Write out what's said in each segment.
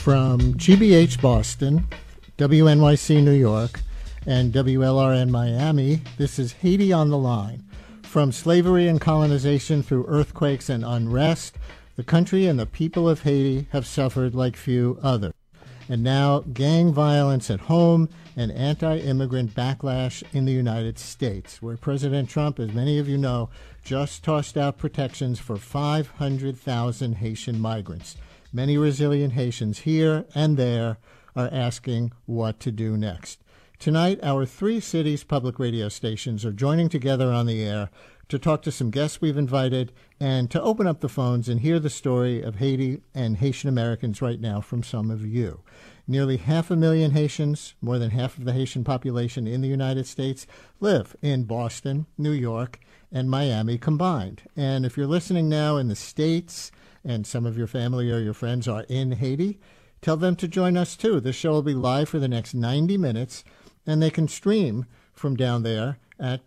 From GBH Boston, WNYC New York, and WLRN Miami, this is Haiti on the Line. From slavery and colonization through earthquakes and unrest, the country and the people of Haiti have suffered like few others. And now gang violence at home and anti-immigrant backlash in the United States, where President Trump, as many of you know, just tossed out protections for 500,000 Haitian migrants. Many resilient Haitians here and there are asking what to do next. Tonight, our three cities' public radio stations are joining together on the air to talk to some guests we've invited and to open up the phones and hear the story of Haiti and Haitian Americans right now from some of you. Nearly 500,000 Haitians, more than half of the Haitian population in the United States, live in Boston, New York, and Miami combined. And if you're listening now in the States and some of your family or your friends are in Haiti, tell them to join us too. This show will be live for the next 90 minutes, and they can stream from down there at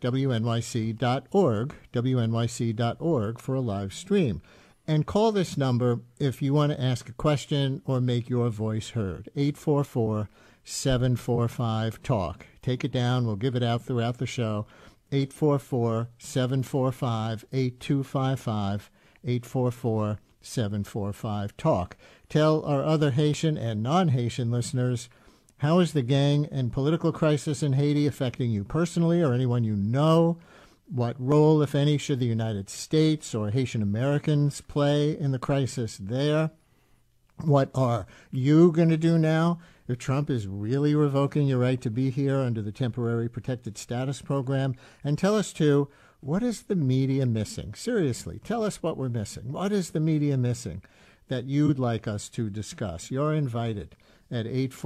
wnyc.org for a live stream. And call this number if you want to ask a question or make your voice heard, 844-745-TALK. Take it down. We'll give it out throughout the show, 844-745-8255, 844-745-TALK. Tell our other Haitian and non-Haitian listeners, how is the gang and political crisis in Haiti affecting you personally or anyone you know? What role, if any, should the United States or Haitian Americans play in the crisis there? What are you going to do now if Trump is really revoking your right to be here under the Temporary Protected Status Program? And tell us, too, what is the media missing? Seriously, tell us what we're missing. What is the media missing that you'd like us to discuss? You're invited at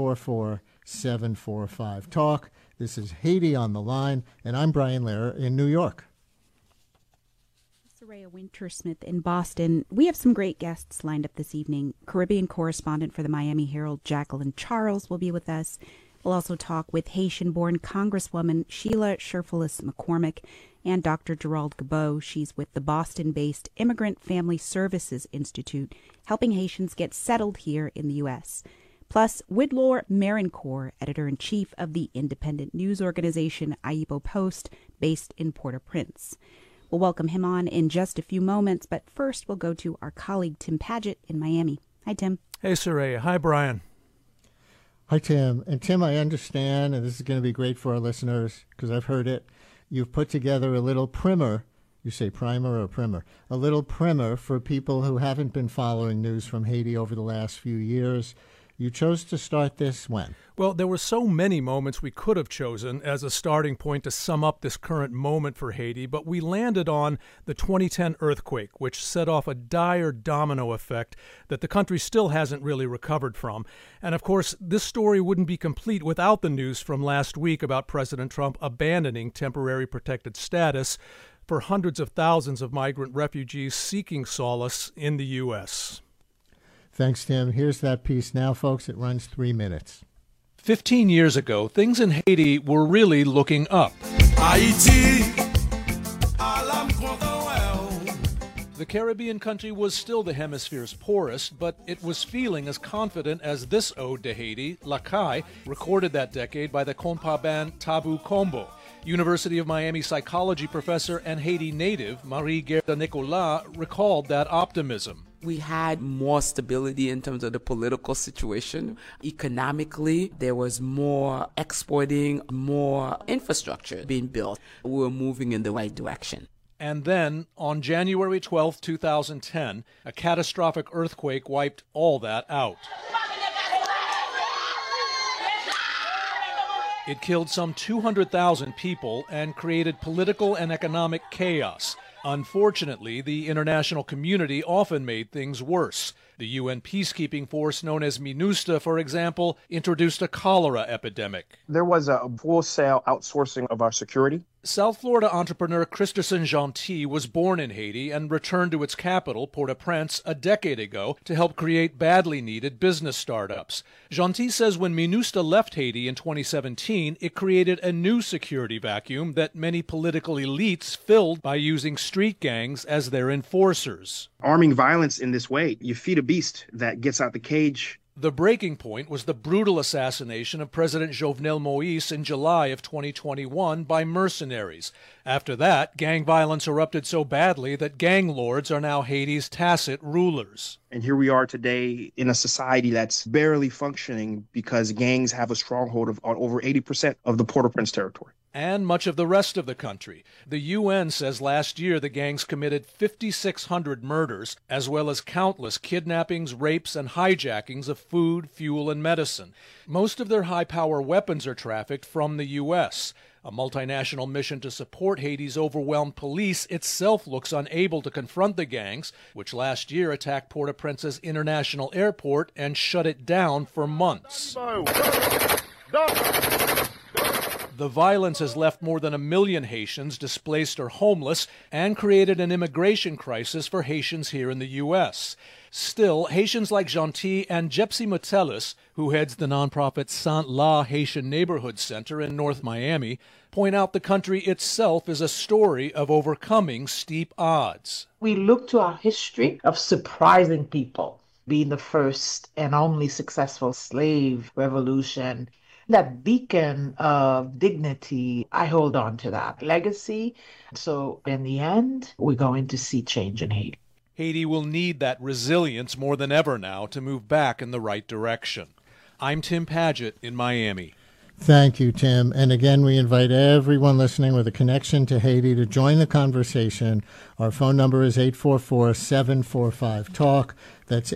844-745-TALK. This is Haiti on the Line, and I'm Brian Lehrer in New York. Soraya Wintersmith in Boston. We have some great guests lined up this evening. Caribbean correspondent for the Miami Herald, Jacqueline Charles, will be with us. We'll also talk with Haitian-born Congresswoman Sheila Sherfulis McCormick and Dr. Gerald Gabot. She's with the Boston-based Immigrant Family Services Institute, helping Haitians get settled here in the U.S., plus Widlor Marincourt, editor-in-chief of the independent news organization Ayipo Post, based in Port-au-Prince. We'll welcome him on in just a few moments, but first we'll go to our colleague Tim Padgett in Miami. Hi, Tim. Hey, Soraya. Hi, Brian. Hi, Tim. And Tim, I understand, and this is going to be great for our listeners because I've heard it, you've put together a little primer. You say primer or primer? A little primer for people who haven't been following news from Haiti over the last few years. You chose to start this when? Well, there were so many moments we could have chosen as a starting point to sum up this current moment for Haiti, but we landed on the 2010 earthquake, which set off a dire domino effect that the country still hasn't really recovered from. And of course, this story wouldn't be complete without the news from last week about President Trump abandoning temporary protected status for hundreds of thousands of migrant refugees seeking solace in the U.S. Thanks, Tim. Here's that piece now, folks. It runs 3 minutes. 15 years ago, things in Haiti were really looking up. The Caribbean country was still the hemisphere's poorest, but it was feeling as confident as this ode to Haiti, La Caille, recorded that decade by the compas band Tabu Combo. University of Miami psychology professor and Haiti native Marie Gerda Nicolas recalled that optimism. We had more stability in terms of the political situation. Economically, there was more exporting, more infrastructure being built. We were moving in the right direction. And then, on January 12, 2010, a catastrophic earthquake wiped all that out. It killed some 200,000 people and created political and economic chaos. Unfortunately, the international community often made things worse. The UN peacekeeping force known as MINUSTA, for example, introduced a cholera epidemic. There was a wholesale outsourcing of our security. South Florida entrepreneur Christerson Gentil was born in Haiti and returned to its capital, Port-au-Prince, a decade ago to help create badly needed business startups. Gentil says when MINUSTA left Haiti in 2017, it created a new security vacuum that many political elites filled by using street gangs as their enforcers. Arming violence in this way, you feed a beast that gets out the cage. The breaking point was the brutal assassination of President Jovenel Moïse in July of 2021 by mercenaries. After that, gang violence erupted so badly that gang lords are now Haiti's tacit rulers. And here we are today in a society that's barely functioning because gangs have a stronghold on over 80% of the Port-au-Prince territory. And much of the rest of the country. The UN says last year the gangs committed 5,600 murders, as well as countless kidnappings, rapes, and hijackings of food, fuel, and medicine. Most of their high-power weapons are trafficked from the U.S. A multinational mission to support Haiti's overwhelmed police itself looks unable to confront the gangs, which last year attacked Port-au-Prince's international airport and shut it down for months. The violence has left more than 1 million Haitians displaced or homeless and created an immigration crisis for Haitians here in the U.S. Still, Haitians like Gentil and Jepsy Metellus, who heads the nonprofit Saint-La Haitian Neighborhood Center in North Miami, point out the country itself is a story of overcoming steep odds. We look to our history of surprising people, being the first and only successful slave revolution. That beacon of dignity, I hold on to that legacy. So in the end, we're going to see change in Haiti. Haiti will need that resilience more than ever now to move back in the right direction. I'm Tim Padgett in Miami. Thank you, Tim. And again, we invite everyone listening with a connection to Haiti to join the conversation. Our phone number is 844-745-TALK. That's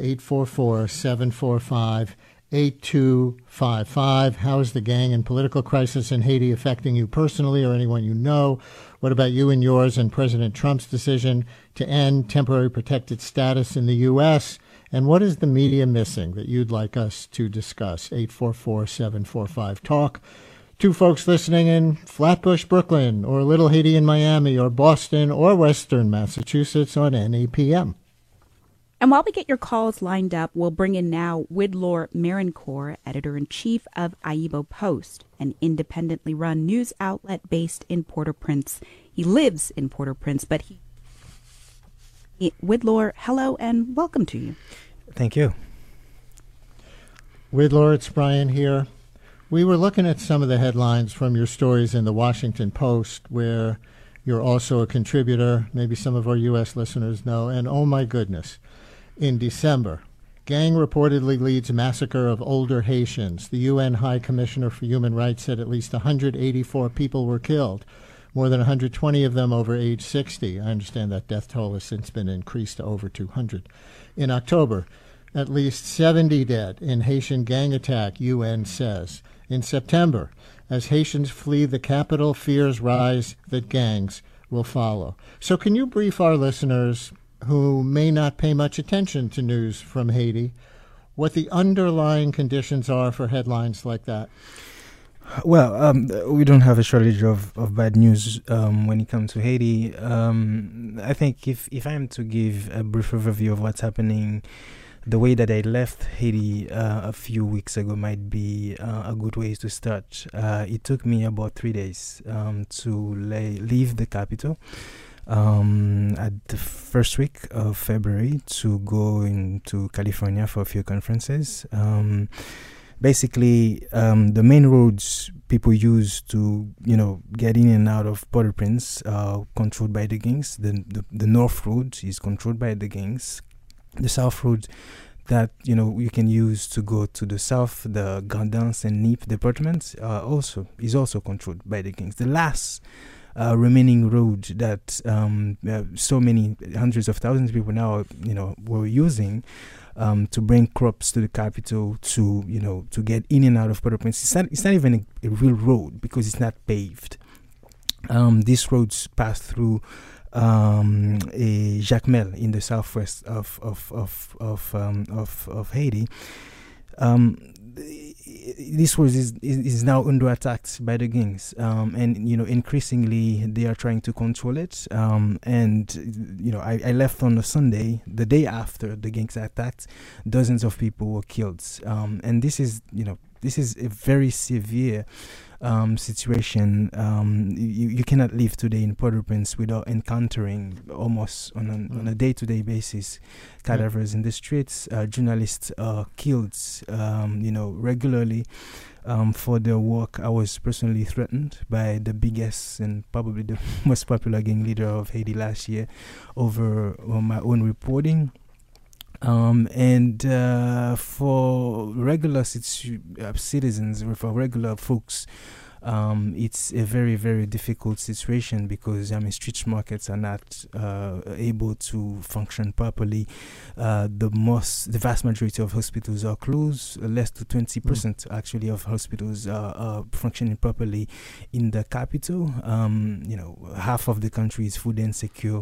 844-745-8255. How is the gang and political crisis in Haiti affecting you personally or anyone you know? What about you and yours and President Trump's decision to end temporary protected status in the U.S.? And what is the media missing that you'd like us to discuss? 844-745-TALK. Two folks listening in Flatbush, Brooklyn, or Little Haiti in Miami, or Boston, or Western Massachusetts on NAPM. And while we get your calls lined up, we'll bring in now Widlor Marincourt, editor-in-chief of Aibo Post, an independently run news outlet based in Port-au-Prince. He lives in Port-au-Prince, but Widlor, hello and welcome to you. Thank you. Widlor, it's Brian here. We were looking at some of the headlines from your stories in the Washington Post, where you're also a contributor, maybe some of our U.S. listeners know, and oh my goodness. In December, gang reportedly leads massacre of older Haitians. The UN High Commissioner for Human Rights said at least 184 people were killed, more than 120 of them over age 60. I understand that death toll has since been increased to over 200. In October, at least 70 dead in Haitian gang attack, UN says. In September, as Haitians flee the capital, fears rise that gangs will follow. So can you brief our listeners who may not pay much attention to news from Haiti what the underlying conditions are for headlines like that? Well, we don't have a shortage of bad news when it comes to Haiti. I think if I am to give a brief overview of what's happening, the way that I left Haiti a few weeks ago might be a good way to start. It took me about 3 days to leave the capital at the first week of February to go into California for a few conferences. Basically, the main roads people use to, get in and out of Port-au-Prince are controlled by the gangs. The north road is controlled by the gangs. The south road that, you can use to go to the south, the Grand'Anse and Nippes departments, is also controlled by the gangs. The last remaining road that so many hundreds of thousands of people now, were using to bring crops to the capital to get in and out of Port-au-Prince. It's not even a real road because it's not paved. These roads pass through a Jacmel in the southwest of Haiti. This road is now under attack by the gangs, and increasingly they are trying to control it. I left on a Sunday, the day after the gangs attacked. Dozens of people were killed, and this is a very severe situation. You cannot live today in Port-au-Prince without encountering almost on a day-to-day basis cadavers in the streets. Journalists are killed, regularly. For their work, I was personally threatened by the biggest and probably the most popular gang leader of Haiti last year over my own reporting. For regular citizens, for regular folks, it's a very, very difficult situation because street markets are not able to function properly. The vast majority of hospitals are closed. Less than 20% actually of hospitals are functioning properly in the capital. Half of the country is food insecure.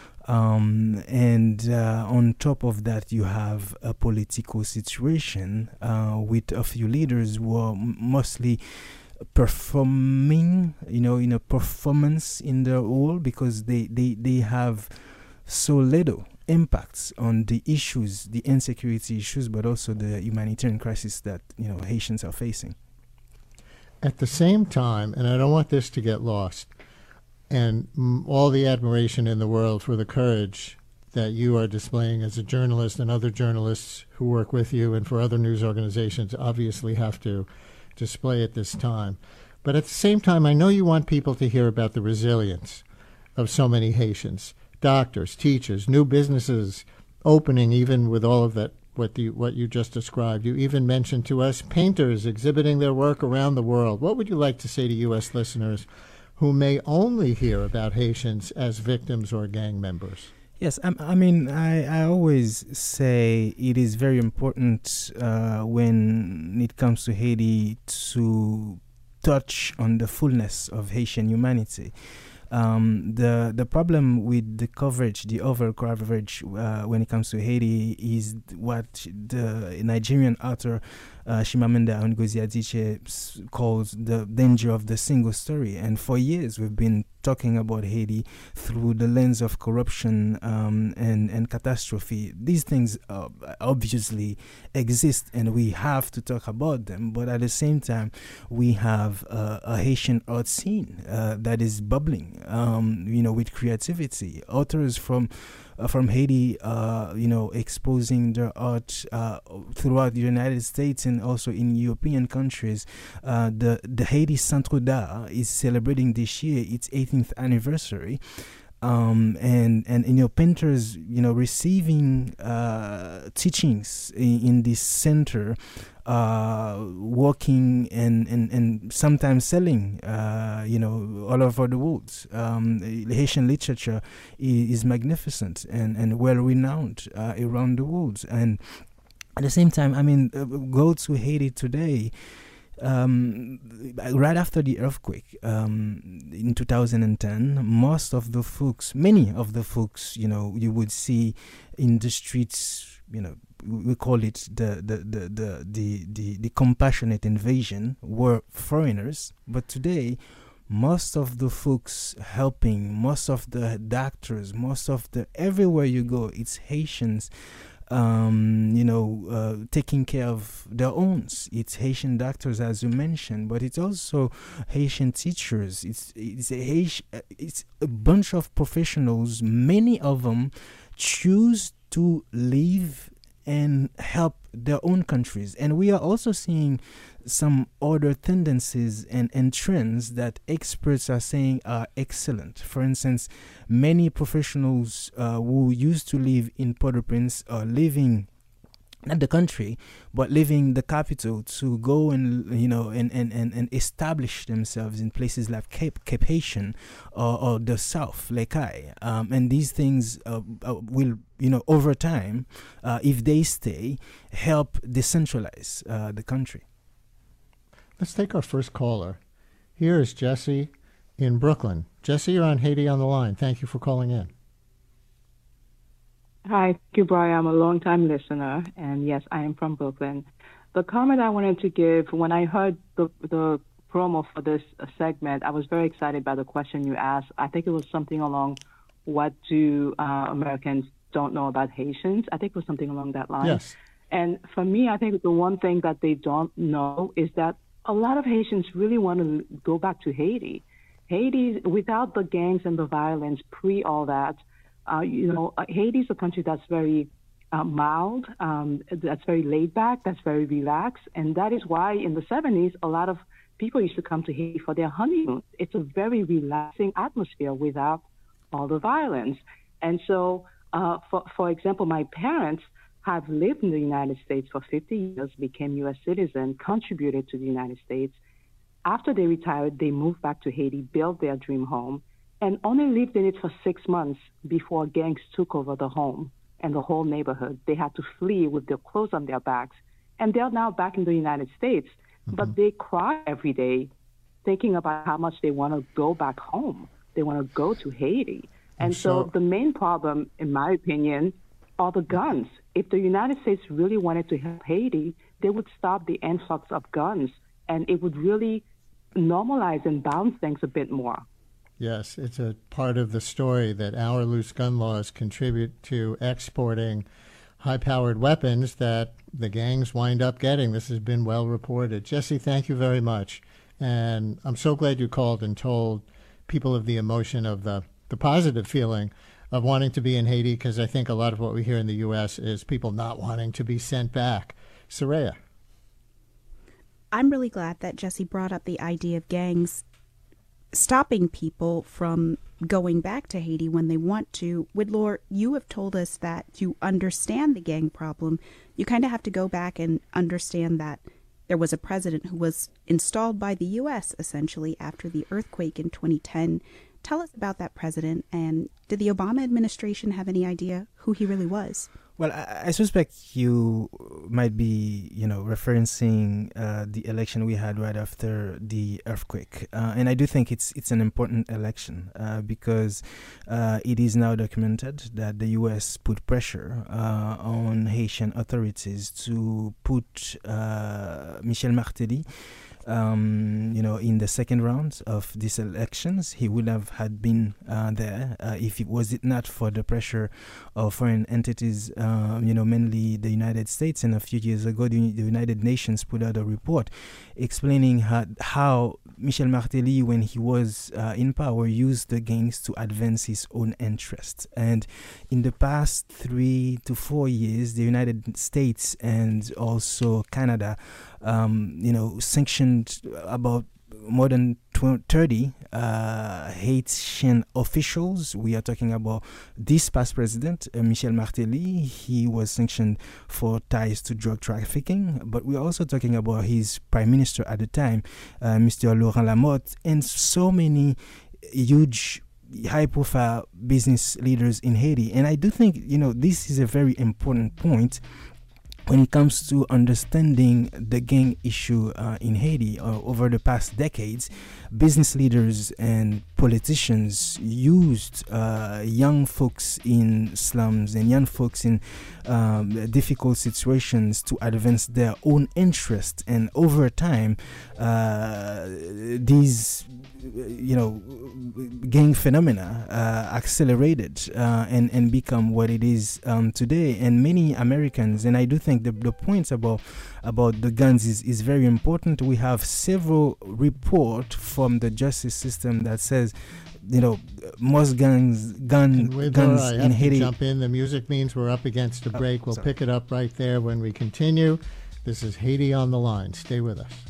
On top of that, you have a political situation with a few leaders who are mostly performing, in a performance in their role because they have so little impacts on the issues, the insecurity issues, but also the humanitarian crisis that, Haitians are facing. At the same time, and I don't want this to get lost, and all the admiration in the world for the courage that you are displaying as a journalist and other journalists who work with you and for other news organizations obviously have to display at this time. But at the same time, I know you want people to hear about the resilience of so many Haitians, doctors, teachers, new businesses opening even with all of that, what you just described. You even mentioned to us painters exhibiting their work around the world. What would you like to say to U.S. listeners who may only hear about Haitians as victims or gang members? Yes, I always say it is very important when it comes to Haiti to touch on the fullness of Haitian humanity. The problem with the coverage, the over coverage when it comes to Haiti is what the Nigerian author Chimamanda Ngozi Adichie calls the danger of the single story. And for years we've been talking about Haiti through the lens of corruption and catastrophe. These things obviously exist and we have to talk about them. But at the same time, we have a Haitian art scene that is bubbling, with creativity. Authors from Haiti, exposing their art throughout the United States and also in European countries. The Haiti Centre d'Art is celebrating this year its 18th anniversary. And painters, receiving teachings in this center, working and sometimes selling, all over the world. Haitian literature is magnificent and well-renowned around the world. And at the same time, go to Haiti today. Right after the earthquake in 2010, many of the folks, you would see in the streets, we call it the compassionate invasion, were foreigners. But today, most of the folks helping, most of the doctors, everywhere you go, it's Haitians. Taking care of their own. It's Haitian doctors, as you mentioned, but it's also Haitian teachers. It's a bunch of professionals. Many of them choose to live and help their own countries. And we are also seeing some other tendencies and trends that experts are saying are excellent. For instance, many professionals who used to live in Port-au-Prince are living not the country, but leaving the capital to go and and establish themselves in places like Cape Haitian or the South, Lekai, and these things will over time, if they stay, help decentralize the country. Let's take our first caller. Here is Jesse in Brooklyn. Jesse, you're on Haiti on the Line. Thank you for calling in. Hi, thank you, Brian. I'm a long-time listener, and yes, I am from Brooklyn. The comment I wanted to give, when I heard the promo for this segment, I was very excited by the question you asked. I think it was something along, what do Americans don't know about Haitians? I think it was something along that line. Yes. And for me, I think the one thing that they don't know is that a lot of Haitians really want to go back to Haiti. Haiti, without the gangs and the violence, pre all that, Haiti is a country that's very mild, that's very laid back, that's very relaxed. And that is why in the 70s, a lot of people used to come to Haiti for their honeymoon. It's a very relaxing atmosphere without all the violence. And so, for example, my parents have lived in the United States for 50 years, became U.S. citizens, contributed to the United States. After they retired, they moved back to Haiti, built their dream home, and only lived in it for 6 months before gangs took over the home and the whole neighborhood. They had to flee with their clothes on their backs. And they're now back in the United States. Mm-hmm. But they cry every day thinking about how much they want to go back home. They want to go to Haiti. And so the main problem, in my opinion, are the guns. If the United States really wanted to help Haiti, they would stop the influx of guns, and it would really normalize and balance things a bit more. Yes, it's a part of the story that our loose gun laws contribute to exporting high-powered weapons that the gangs wind up getting. This has been well reported. Jesse, thank you very much. And I'm so glad you called and told people of the emotion of the positive feeling of wanting to be in Haiti, because I think a lot of what we hear in the U.S. is people not wanting to be sent back. Soraya. I'm really glad that Jesse brought up the idea of gangs stopping people from going back to Haiti when they want to. Widlor, you have told us that you understand the gang problem. You kind of have to go back and understand that there was a president who was installed by the U.S. essentially after the earthquake in 2010. Tell us about that president, and did the Obama administration have any idea who he really was? Well, I suspect you might be, referencing the election we had right after the earthquake, and I do think it's an important election because it is now documented that the U.S. put pressure on Haitian authorities to put Michel Martelly. In the second round of these elections. He would have had been there if it was not for the pressure of foreign entities, mainly the United States. And a few years ago, the United Nations put out a report explaining how Michel Martelly, when he was in power, used the gangs to advance his own interests. And in the past 3 to 4 years, the United States and also Canada sanctioned about more than 30 Haitian officials. We are talking about this past president, Michel Martelly. He was sanctioned for ties to drug trafficking, but we're also talking about his prime minister at the time, Mr. Laurent Lamotte, and so many huge high-profile business leaders in Haiti. And I do think, this is a very important point when it comes to understanding the gang issue in Haiti. Over the past decades, business leaders and politicians used young folks in slums and young folks in difficult situations to advance their own interest. And over time, these gang phenomena accelerated and become what it is today. And many Americans, and I do think the points about the guns is very important. We have several reports from the justice system that says, most guns in Haiti. Jump in. The music means we're up against a break. We'll pick it up right there when we continue. This is Haiti on the Line. Stay with us.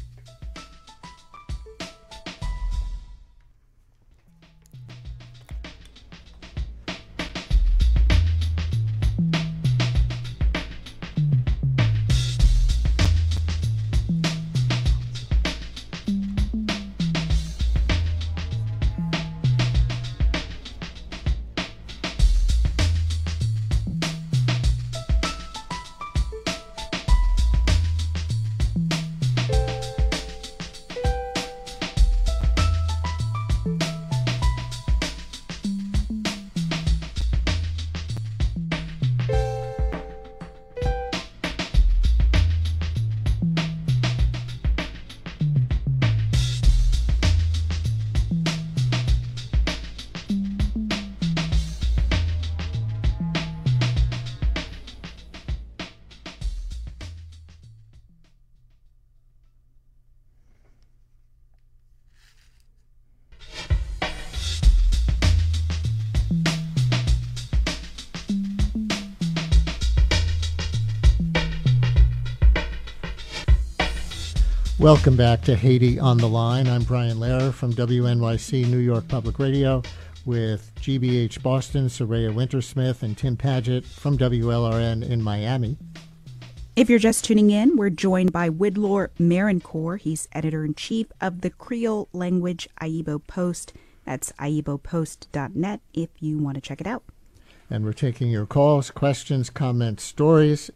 Welcome back to Haiti on the Line. I'm Brian Lehrer from WNYC New York Public Radio with GBH Boston, Soraya Wintersmith, and Tim Paget from WLRN in Miami. If you're just tuning in, we're joined by Widlor Marincourt. He's editor-in-chief of the Creole language Ayibo Post. That's ayibopost.net if you want to check it out. And we're taking your calls, questions, comments, stories,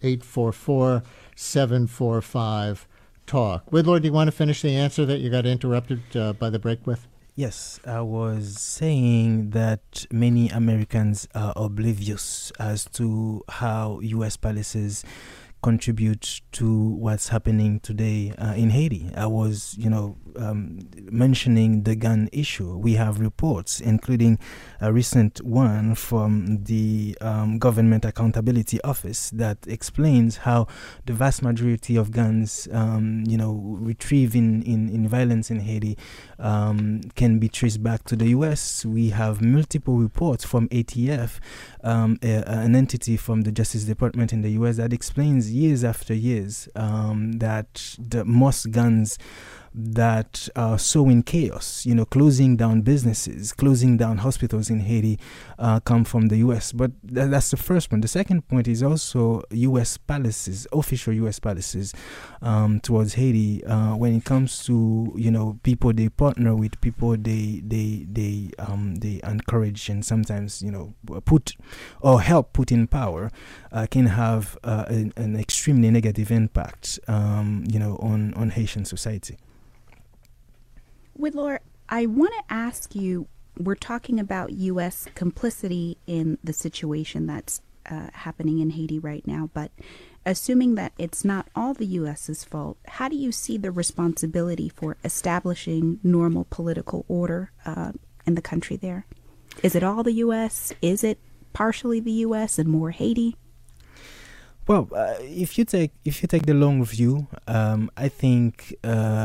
844-745-TALK. Widlor, do you want to finish the answer that you got interrupted by the break with? Yes, I was saying that many Americans are oblivious as to how U.S. policies contribute to what's happening today in Haiti. I was, mentioning the gun issue. We have reports, including a recent one from the Government Accountability Office that explains how the vast majority of guns, retrieved in violence in Haiti can be traced back to the U.S. We have multiple reports from ATF, an entity from the Justice Department in the U.S. that explains years after years that the most guns that are sowing chaos, closing down businesses, closing down hospitals in Haiti, come from the U.S. But that's the first point. The second point is also U.S. policies, official U.S. policies towards Haiti when it comes to, people they partner with, people they encourage and sometimes, put or help put in power can have an extremely negative impact, on Haitian society. Widlor, I want to ask you, we're talking about U.S. complicity in the situation that's happening in Haiti right now, but assuming that it's not all the U.S.'s fault, how do you see the responsibility for establishing normal political order in the country there? Is it all the U.S.? Is it partially the U.S. and more Haiti? Well, if you take the long view, I think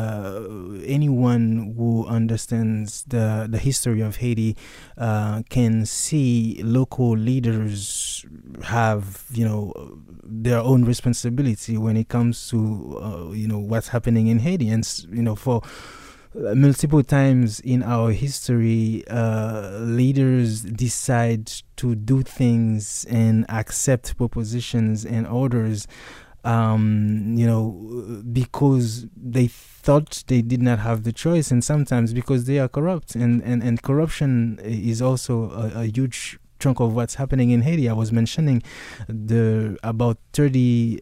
anyone who understands the history of Haiti can see local leaders have their own responsibility when it comes to what's happening in Haiti, and for multiple times in our history, leaders decide to do things and accept propositions and orders, because they thought they did not have the choice, and sometimes because they are corrupt. And corruption is also a huge chunk of what's happening in Haiti. I was mentioning about 30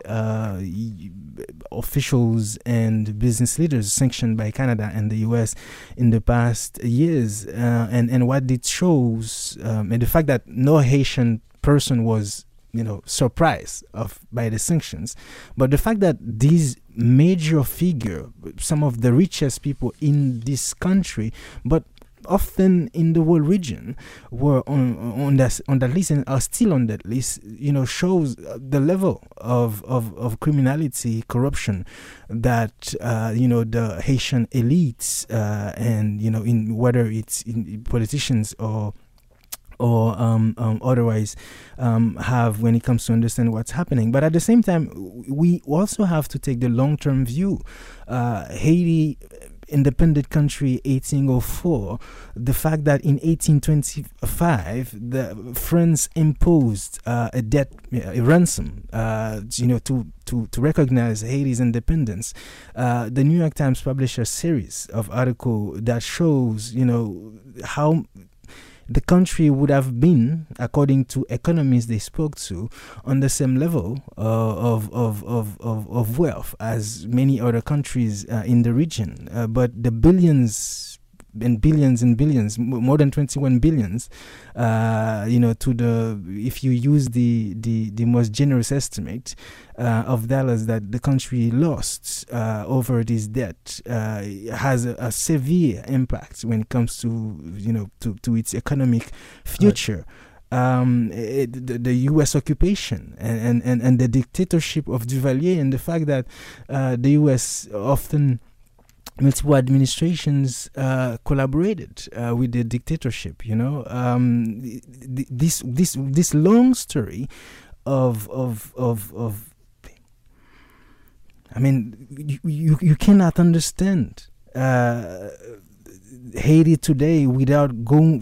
officials and business leaders sanctioned by Canada and the U.S. in the past years, and what it shows, and the fact that no Haitian person was surprised by the sanctions, but the fact that these major figure, some of the richest people in this country, but often in the whole region, were on that list and are still on that list, shows the level of criminality, corruption that the Haitian elites and in whether it's in politicians or otherwise have when it comes to understand what's happening. But at the same time, we also have to take the long-term view. Haiti, independent country, 1804, the fact that in 1825 France imposed a debt, a ransom, to recognize Haiti's independence. The New York Times published a series of articles that shows how the country would have been, according to economists they spoke to, on the same level of wealth as many other countries in the region. But the billions and billions and billions, more than 21 billions, if you use the most generous estimate of dollars that the country lost over this debt, has a severe impact when it comes to to its economic future. The U.S. occupation and the dictatorship of Duvalier, and the fact that the U.S. often, multiple administrations collaborated with the dictatorship. This long story of I mean, you cannot understand Haiti today without going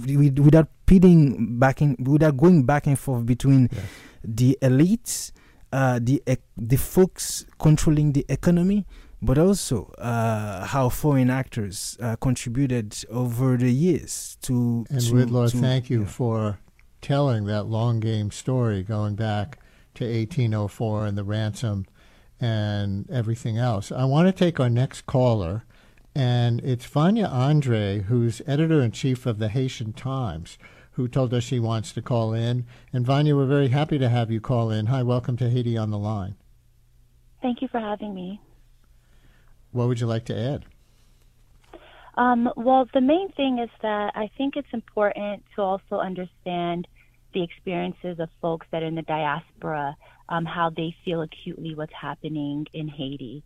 back and forth between the elites, the folks controlling the economy, but also how foreign actors contributed over the years to. And Widlar, thank you for telling that long game story going back to 1804 and the ransom and everything else. I want to take our next caller, and it's Vanya Andre, who's editor-in-chief of the Haitian Times, who told us she wants to call in. And Vanya, we're very happy to have you call in. Hi, welcome to Haiti on the Line. Thank you for having me. What would you like to add? Well, the main thing is that I think it's important to also understand the experiences of folks that are in the diaspora, how they feel acutely what's happening in Haiti.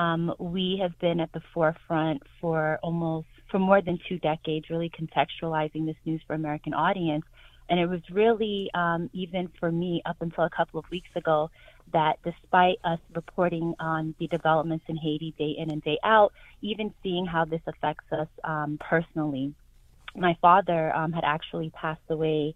We have been at the forefront for more than 2 decades, really contextualizing this news for American audience. And it was really, even for me, up until a couple of weeks ago, that despite us reporting on the developments in Haiti day in and day out, even seeing how this affects us personally. My father had actually passed away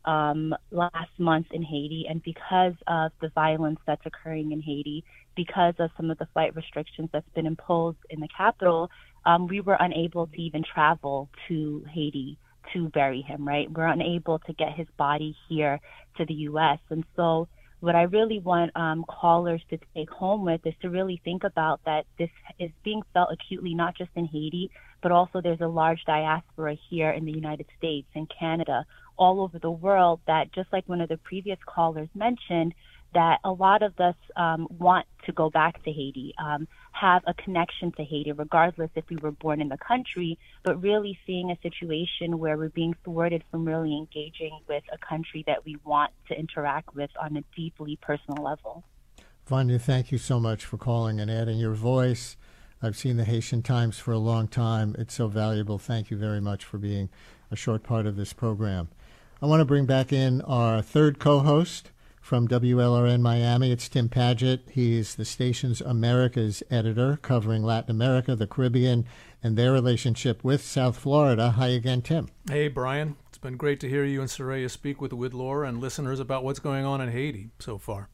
last month in Haiti, and because of the violence that's occurring in Haiti, because of some of the flight restrictions that's been imposed in the capital, we were unable to even travel to Haiti to bury him, right? We're unable to get his body here to the U.S. And so what I really want callers to take home with is to really think about that this is being felt acutely, not just in Haiti, but also there's a large diaspora here in the United States and Canada, all over the world, that just like one of the previous callers mentioned, that a lot of us want to go back to Haiti, have a connection to Haiti, regardless if we were born in the country, but really seeing a situation where we're being thwarted from really engaging with a country that we want to interact with on a deeply personal level. Vanya, thank you so much for calling and adding your voice. I've seen the Haitian Times for a long time. It's so valuable. Thank you very much for being a short part of this program. I want to bring back in our third co-host from WLRN Miami. It's Tim Padgett. He's the station's America's editor, covering Latin America, the Caribbean, and their relationship with South Florida. Hi again, Tim. Hey, Brian. It's been great to hear you and Soraya speak with Widlar and listeners about what's going on in Haiti so far.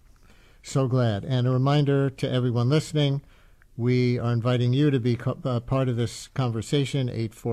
So glad. And a reminder to everyone listening, we are inviting you to be part of this conversation,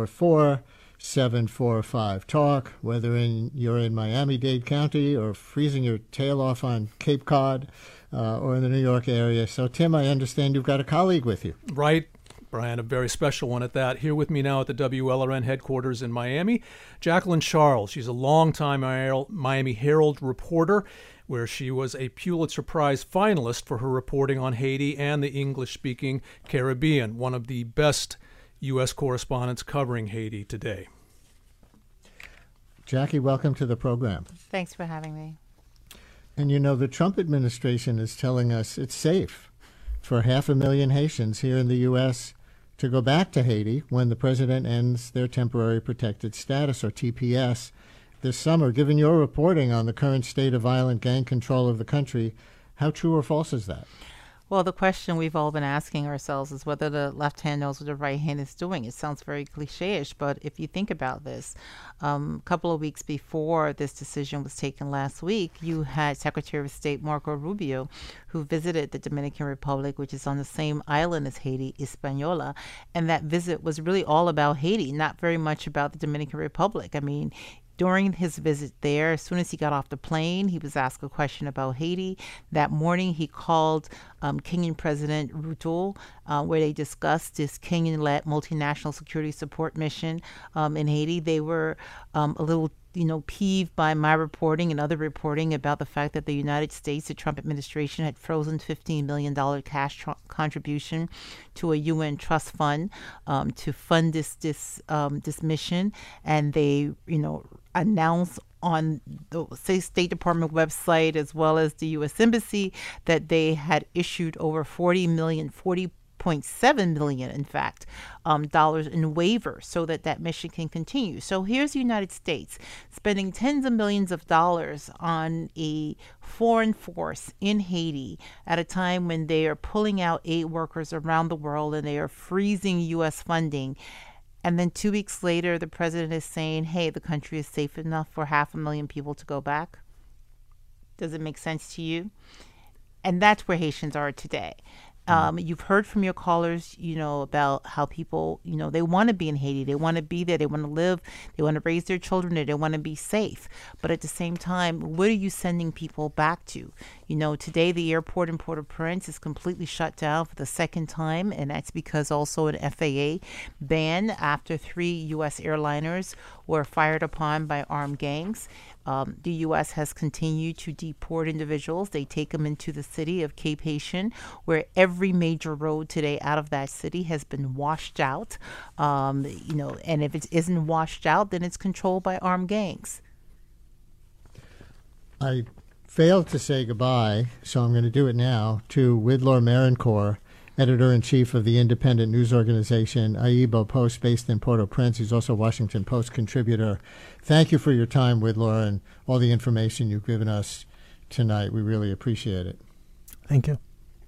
844-745-TALK, whether you're in Miami-Dade County or freezing your tail off on Cape Cod or in the New York area. So, Tim, I understand you've got a colleague with you. Right, Brian, a very special one at that. Here with me now at the WLRN headquarters in Miami, Jacqueline Charles. She's a longtime Miami Herald reporter, where she was a Pulitzer Prize finalist for her reporting on Haiti and the English-speaking Caribbean, one of the best U.S. correspondents covering Haiti today. Jackie, welcome to the program. Thanks for having me. And you know, the Trump administration is telling us it's safe for 500,000 Haitians here in the U.S. to go back to Haiti when the president ends their temporary protected status, or TPS, this summer. Given your reporting on the current state of violent gang control of the country, how true or false is that? Well, the question we've all been asking ourselves is whether the left hand knows what the right hand is doing. It sounds very cliche-ish, but if you think about this, a couple of weeks before this decision was taken last week, you had Secretary of State Marco Rubio, who visited the Dominican Republic, which is on the same island as Haiti, Hispaniola, and that visit was really all about Haiti, not very much about the Dominican Republic. I mean, during his visit there, as soon as he got off the plane, he was asked a question about Haiti. That morning, he called Kenyan President Ruto, where they discussed this Kenyan-led multinational security support mission in Haiti. They were a little peeved by my reporting and other reporting about the fact that the United States, the Trump administration, had frozen $15 million cash contribution to a UN trust fund to fund this mission, and they, announced on the State Department website as well as the U.S. Embassy that they had issued over $40.4 $8.7 million, in fact, dollars in waivers so that mission can continue. So here's the United States spending tens of millions of dollars on a foreign force in Haiti at a time when they are pulling out aid workers around the world and they are freezing U.S. funding. And then 2 weeks later, the president is saying, hey, the country is safe enough for 500,000 people to go back. Does it make sense to you? And that's where Haitians are today. You've heard from your callers, about how people, they want to be in Haiti. They want to be there. They want to live. They want to raise their children there. They want to be safe. But at the same time, what are you sending people back to? Today the airport in Port-au-Prince is completely shut down for the second time. And that's because also an FAA ban after 3 U.S. airliners were fired upon by armed gangs. The U.S. has continued to deport individuals. They take them into the city of Cape Haitian, where every major road today out of that city has been washed out. And if it isn't washed out, then it's controlled by armed gangs. I failed to say goodbye, so I'm going to do it now, to Widlor Marincourt, editor-in-chief of the independent news organization Aibo Post, based in Port-au-Prince. He's also a Washington Post contributor. Thank you for your time, Widlor, and all the information you've given us tonight. We really appreciate it. Thank you.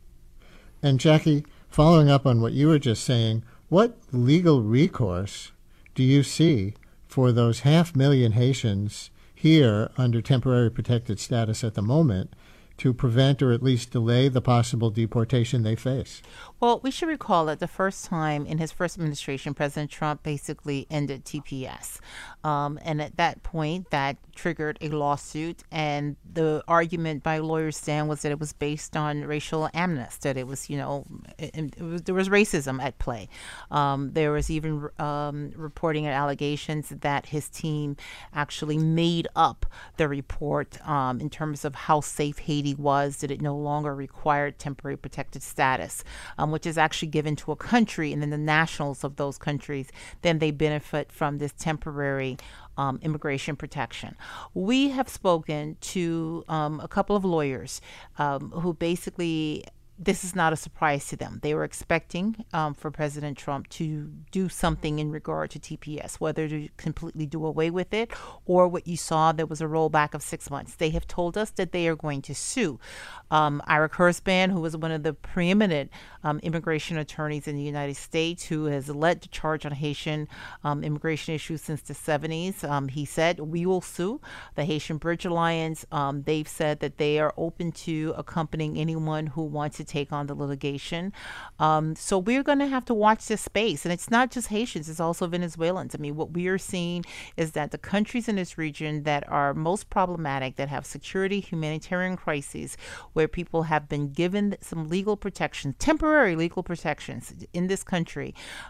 And Jackie, following up on what you were just saying, what legal recourse do you see for those 500,000 Haitians here under temporary protected status at the moment to prevent or at least delay the possible deportation they face? Well, we should recall that the first time in his first administration, President Trump basically ended TPS. And at that point, that triggered a lawsuit. And the argument by lawyers then was that it was based on racial animus, that it was, there was racism at play. There was even reporting and allegations that his team actually made up the report in terms of how safe Haiti was, that it no longer required temporary protected status, which is actually given to a country, and then the nationals of those countries, then they benefit from this temporary immigration protection. We have spoken to a couple of lawyers who basically, this is not a surprise to them. They were expecting for President Trump to do something in regard to TPS, whether to completely do away with it or what you saw, there was a rollback of 6 months. They have told us that they are going to sue. Ira Kurzban, who was one of the preeminent immigration attorneys in the United States, who has led the charge on Haitian immigration issues since the 70s, he said, we will sue. The Haitian Bridge Alliance, they've said that they are open to accompanying anyone who wants to take on the litigation. So we're going to have to watch this space. And it's not just Haitians, it's also Venezuelans. I mean, what we are seeing is that the countries in this region that are most problematic, that have security, humanitarian crises, where people have been given some legal protections, temporary legal protections in this country,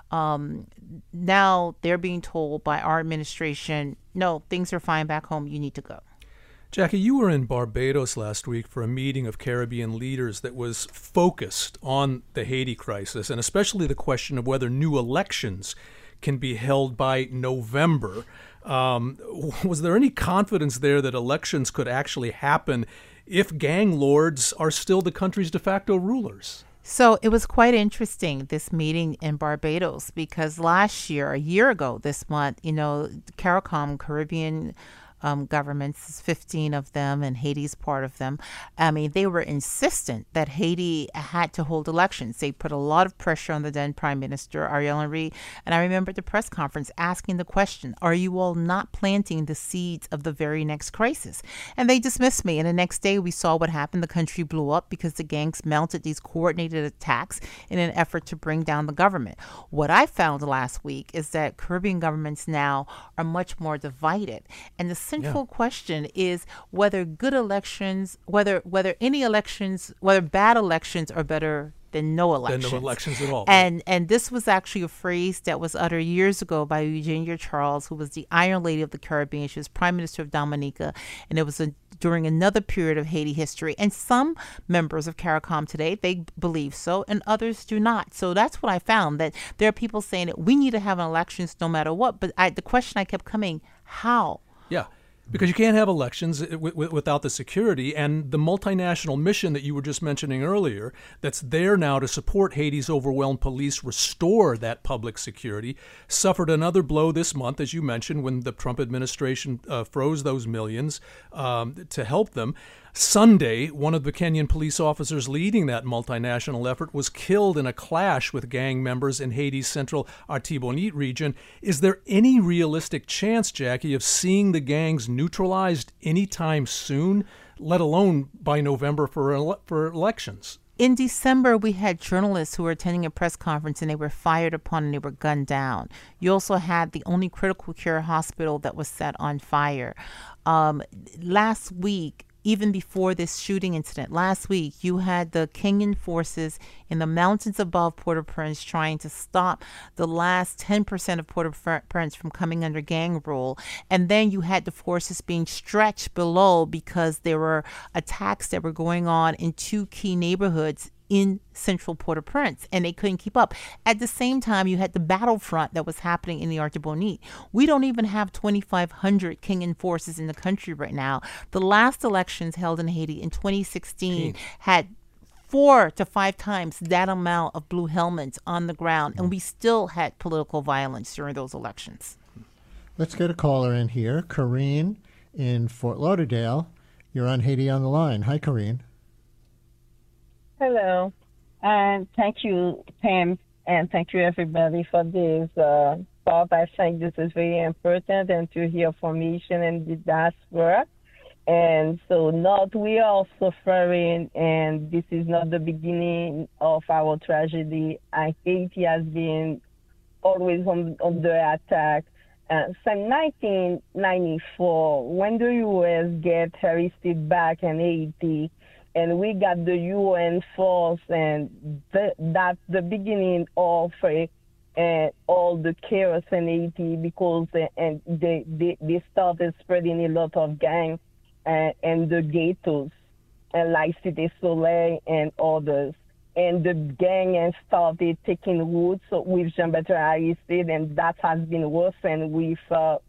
now they're being told by our administration, no, things are fine back home, you need to go. Jackie, you were in Barbados last week for a meeting of Caribbean leaders that was focused on the Haiti crisis, and especially the question of whether new elections can be held by November. Was there any confidence there that elections could actually happen if gang lords are still the country's de facto rulers? So it was quite interesting, this meeting in Barbados, because last year, a year ago this month, CARICOM, Caribbean governments, 15 of them, and Haiti's part of them. I mean, they were insistent that Haiti had to hold elections. They put a lot of pressure on the then Prime Minister, Ariel Henry. And I remember at the press conference asking the question, are you all not planting the seeds of the very next crisis? And they dismissed me. And the next day we saw what happened. The country blew up because the gangs mounted these coordinated attacks in an effort to bring down the government. What I found last week is that Caribbean governments now are much more divided. And the central question is whether good elections, whether bad elections are better than no elections. Than no elections at all. And this was actually a phrase that was uttered years ago by Eugenia Charles, who was the Iron Lady of the Caribbean. She was Prime Minister of Dominica, and it was during another period of Haiti history. And some members of CARICOM today, they believe so, and others do not. So that's what I found, that there are people saying that we need to have elections no matter what. But the question I kept coming, how? Yeah. Because you can't have elections without the security, and the multinational mission that you were just mentioning earlier that's there now to support Haiti's overwhelmed police restore that public security suffered another blow this month, as you mentioned, when the Trump administration froze those millions to help them. Sunday, one of the Kenyan police officers leading that multinational effort was killed in a clash with gang members in Haiti's central Artibonite region. Is there any realistic chance, Jackie, of seeing the gangs neutralized anytime soon, let alone by November for elections? In December, we had journalists who were attending a press conference and they were fired upon and they were gunned down. You also had the only critical care hospital that was set on fire. Last week, even before this shooting incident, last week, you had the Kenyan forces in the mountains above Port-au-Prince trying to stop the last 10% of Port-au-Prince from coming under gang rule. And then you had the forces being stretched below because there were attacks that were going on in two key neighborhoods in central Port-au-Prince, and they couldn't keep up. At the same time, you had the battlefront that was happening in the Artibonite. We don't even have 2,500 Kenyan forces in the country right now. The last elections held in Haiti in 2016 had 4 to 5 times that amount of blue helmets on the ground, and we still had political violence during those elections. Let's get a caller in here. Corrine in Fort Lauderdale. You're on Haiti on the Line. Hi, Corrine. Hello, and thank you, Pam, and thank you, everybody, for this thought. I think this is very important, and to hear formation in the diaspora. And so, not we are suffering, and this is not the beginning of our tragedy. Haiti has been always under attack. Since 1994, when the U.S. get Aristide back in Haiti, and we got the UN force, and that's the beginning of all the chaos in Haiti, because they started spreading a lot of gangs and the ghettos, and like Cité Soleil and others. And the gang started taking roots with Jean-Bertrand Aristide, and that has been worsened with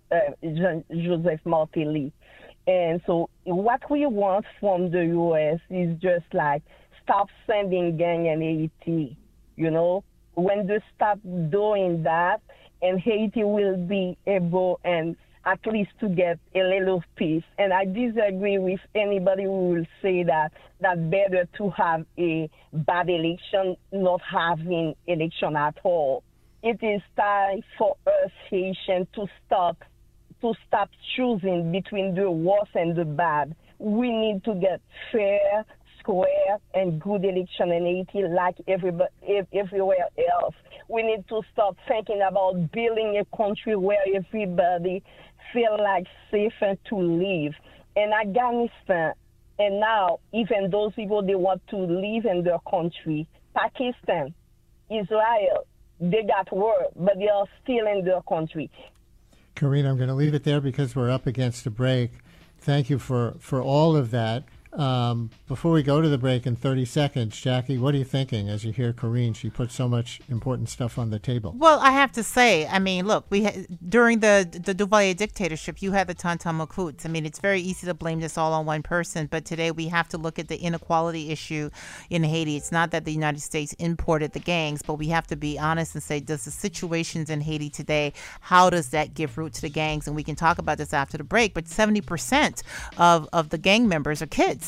Joseph Martelly. And so what we want from the U.S. is just like stop sending gang in Haiti, you know. When they stop doing that, and Haiti will be able and at least to get a little peace. And I disagree with anybody who will say that better to have a bad election, not having election at all. It is time for us Haitians to stop choosing between the worst and the bad. We need to get fair, square, and good election in Haiti like everywhere else. We need to start thinking about building a country where everybody feel like safer to live. In Afghanistan, and now even those people, they want to live in their country. Pakistan, Israel, they got war, but they are still in their country. Corrine, I'm going to leave it there because we're up against a break. Thank you for all of that. Before we go to the break in 30 seconds, Jackie, what are you thinking as you hear Corrine? She put so much important stuff on the table. Well, I have to say, I mean, look, during the Duvalier dictatorship, you had the Tonton Macoutes. I mean, it's very easy to blame this all on one person, but today we have to look at the inequality issue in Haiti. It's not that the United States imported the gangs, but we have to be honest and say, does the situations in Haiti today, how does that give root to the gangs? And we can talk about this after the break, but 70% of the gang members are kids.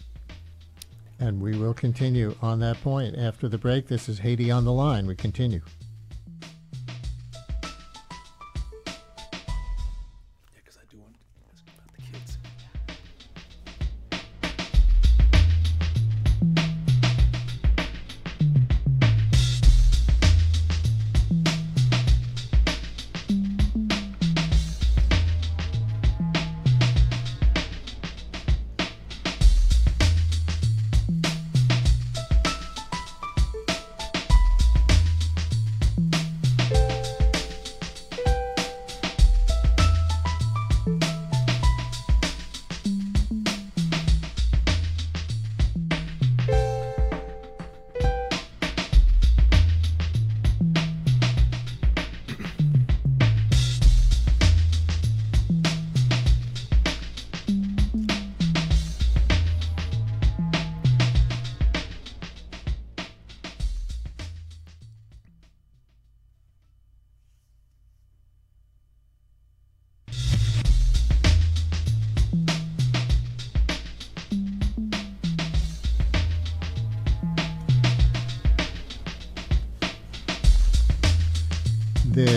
And we will continue on that point after the break. This is Haiti on the Line. We continue.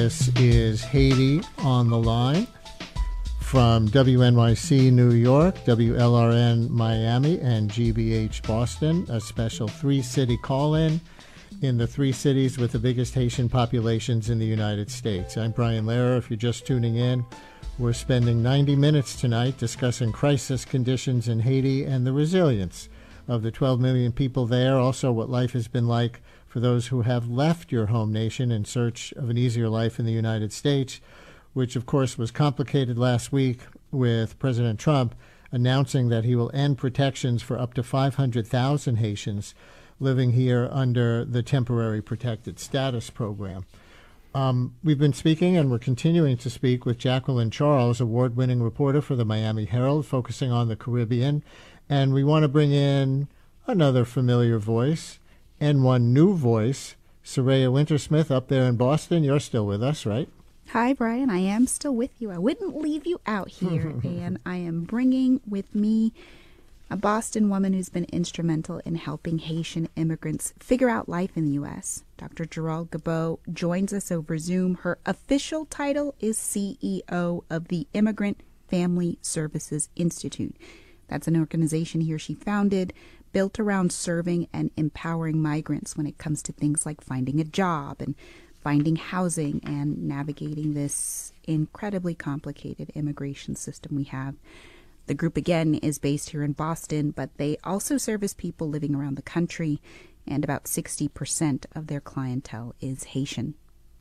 This is Haiti on the Line from WNYC New York, WLRN Miami, and GBH Boston, a special three-city call-in in the three cities with the biggest Haitian populations in the United States. I'm Brian Lehrer. If you're just tuning in, we're spending 90 minutes tonight discussing crisis conditions in Haiti and the resilience of the 12 million people there, also what life has been like for those who have left your home nation in search of an easier life in the United States, which of course was complicated last week with President Trump announcing that he will end protections for up to 500,000 Haitians living here under the Temporary Protected Status Program. We've been speaking, and we're continuing to speak, with Jacqueline Charles, award-winning reporter for the Miami Herald, focusing on the Caribbean. And we want to bring in another familiar voice and one new voice, Soraya Wintersmith up there in Boston. You're still with us, right? Hi, Brian. I am still with you. I wouldn't leave you out here. And I am bringing with me a Boston woman who's been instrumental in helping Haitian immigrants figure out life in the U.S. Dr. Gerald Gabot joins us over Zoom. Her official title is CEO of the Immigrant Family Services Institute. That's an organization here she founded, built around serving and empowering migrants when it comes to things like finding a job and finding housing and navigating this incredibly complicated immigration system we have. The group, again, is based here in Boston, but they also service people living around the country, and about 60% of their clientele is Haitian.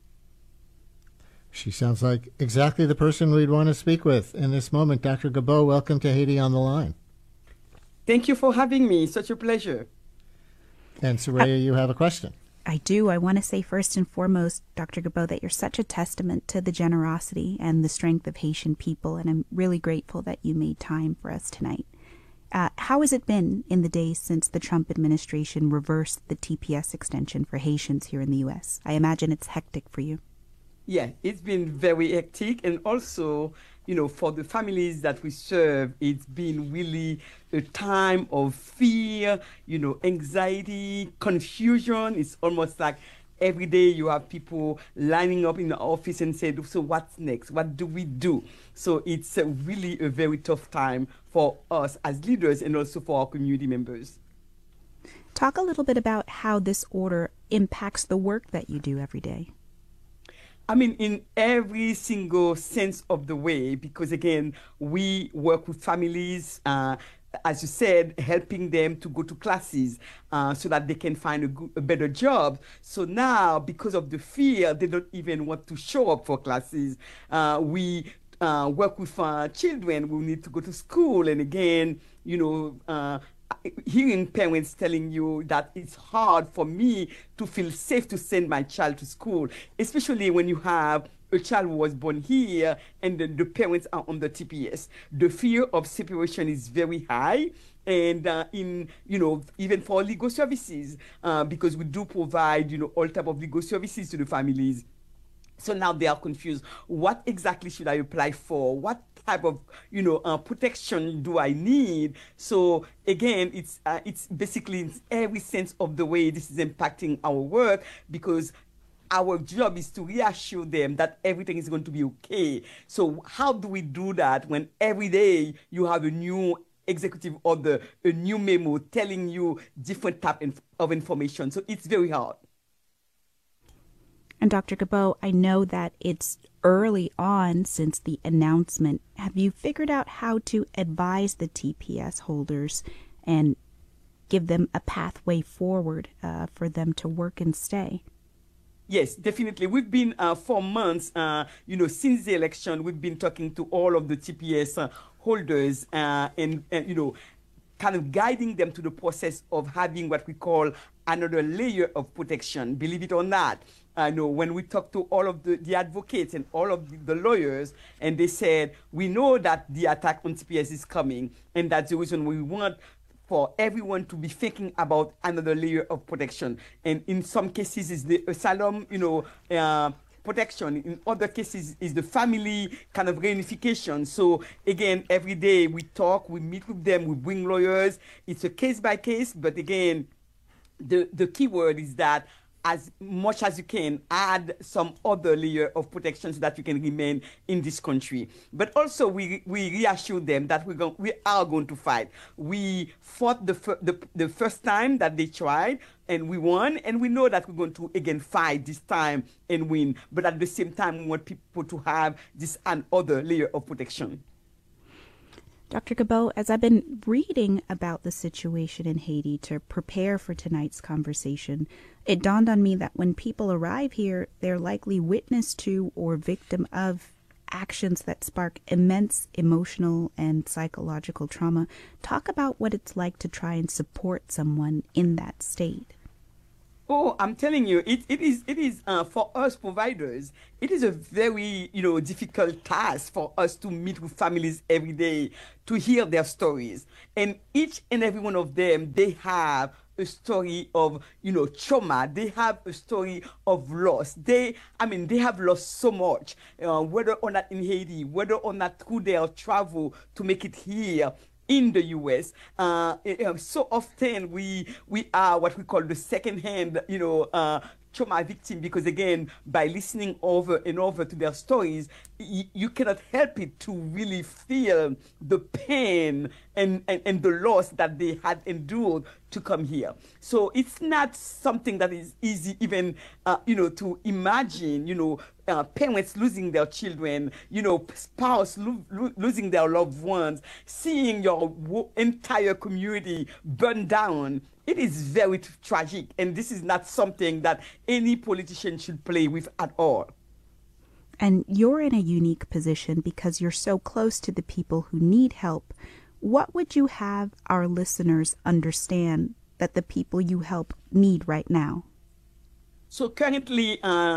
She sounds like exactly the person we'd want to speak with in this moment. Dr. Gabot, welcome to Haiti on the Line. Thank you for having me. Such a pleasure. And Soraya, you have a question. I do. I want to say first and foremost, Dr. Gabot, that you're such a testament to the generosity and the strength of Haitian people, and I'm really grateful that you made time for us tonight. How has it been in the days since the Trump administration reversed the TPS extension for Haitians here in the U.S.? I imagine it's hectic for you. Yeah, it's been very hectic, and also, for the families that we serve, it's been really a time of fear, anxiety, confusion. It's almost like every day you have people lining up in the office and say, so what's next? What do we do? So it's really a very tough time for us as leaders and also for our community members. Talk a little bit about how this order impacts the work that you do every day. I mean, in every single sense of the way, because again, we work with families, as you said, helping them to go to classes so that they can find a better job. So now, because of the fear, they don't even want to show up for classes. We work with children who need to go to school. And again, hearing parents telling you that it's hard for me to feel safe to send my child to school, especially when you have a child who was born here and the parents are on the TPS. The fear of separation is very high. And even for legal services, because we do provide, all type of legal services to the families. So now they are confused. What exactly should I apply for? What type of, protection do I need? So again, it's basically in every sense of the way this is impacting our work, because our job is to reassure them that everything is going to be okay. So how do we do that when every day you have a new executive order, a new memo telling you different type of information? So it's very hard. And Dr. Gabot, I know that it's early on since the announcement. Have you figured out how to advise the TPS holders and give them a pathway forward for them to work and stay? Yes, definitely. We've been for months, since the election, we've been talking to all of the TPS holders and kind of guiding them to the process of having what we call another layer of protection. Believe it or not, I know when we talked to all of the advocates and all of the lawyers, and they said, we know that the attack on TPS is coming, and that's the reason we want for everyone to be thinking about another layer of protection. And in some cases, it's the asylum, protection. In other cases, is the family kind of reunification. So again, every day we talk, we meet with them, we bring lawyers. It's a case by case, but again, the key word is that as much as you can, add some other layer of protection so that you can remain in this country. But also, we reassure them that we are going to fight. We fought the first time that they tried, and we won, and we know that we're going to again fight this time and win. But at the same time, we want people to have this and other layer of protection. Dr. Guilbeault, as I've been reading about the situation in Haiti to prepare for tonight's conversation, it dawned on me that when people arrive here, they're likely witness to or victim of actions that spark immense emotional and psychological trauma. Talk about what it's like to try and support someone in that state. Oh, I'm telling you, it is for us providers, it is a very, difficult task for us to meet with families every day, to hear their stories. And each and every one of them, they have a story of, trauma. They have a story of loss. They have lost so much, whether or not in Haiti, whether or not through their travel to make it here in the U.S. So often we are what we call the second-hand, trauma victim, because again, by listening over and over to their stories, you cannot help it to really feel the pain and the loss that they had endured to come here. So it's not something that is easy even, to imagine, parents losing their children, spouse losing their loved ones, seeing your entire community burn down. It is very tragic, and this is not something that any politician should play with at all. And you're in a unique position because you're so close to the people who need help. What would you have our listeners understand that the people you help need right now? So currently,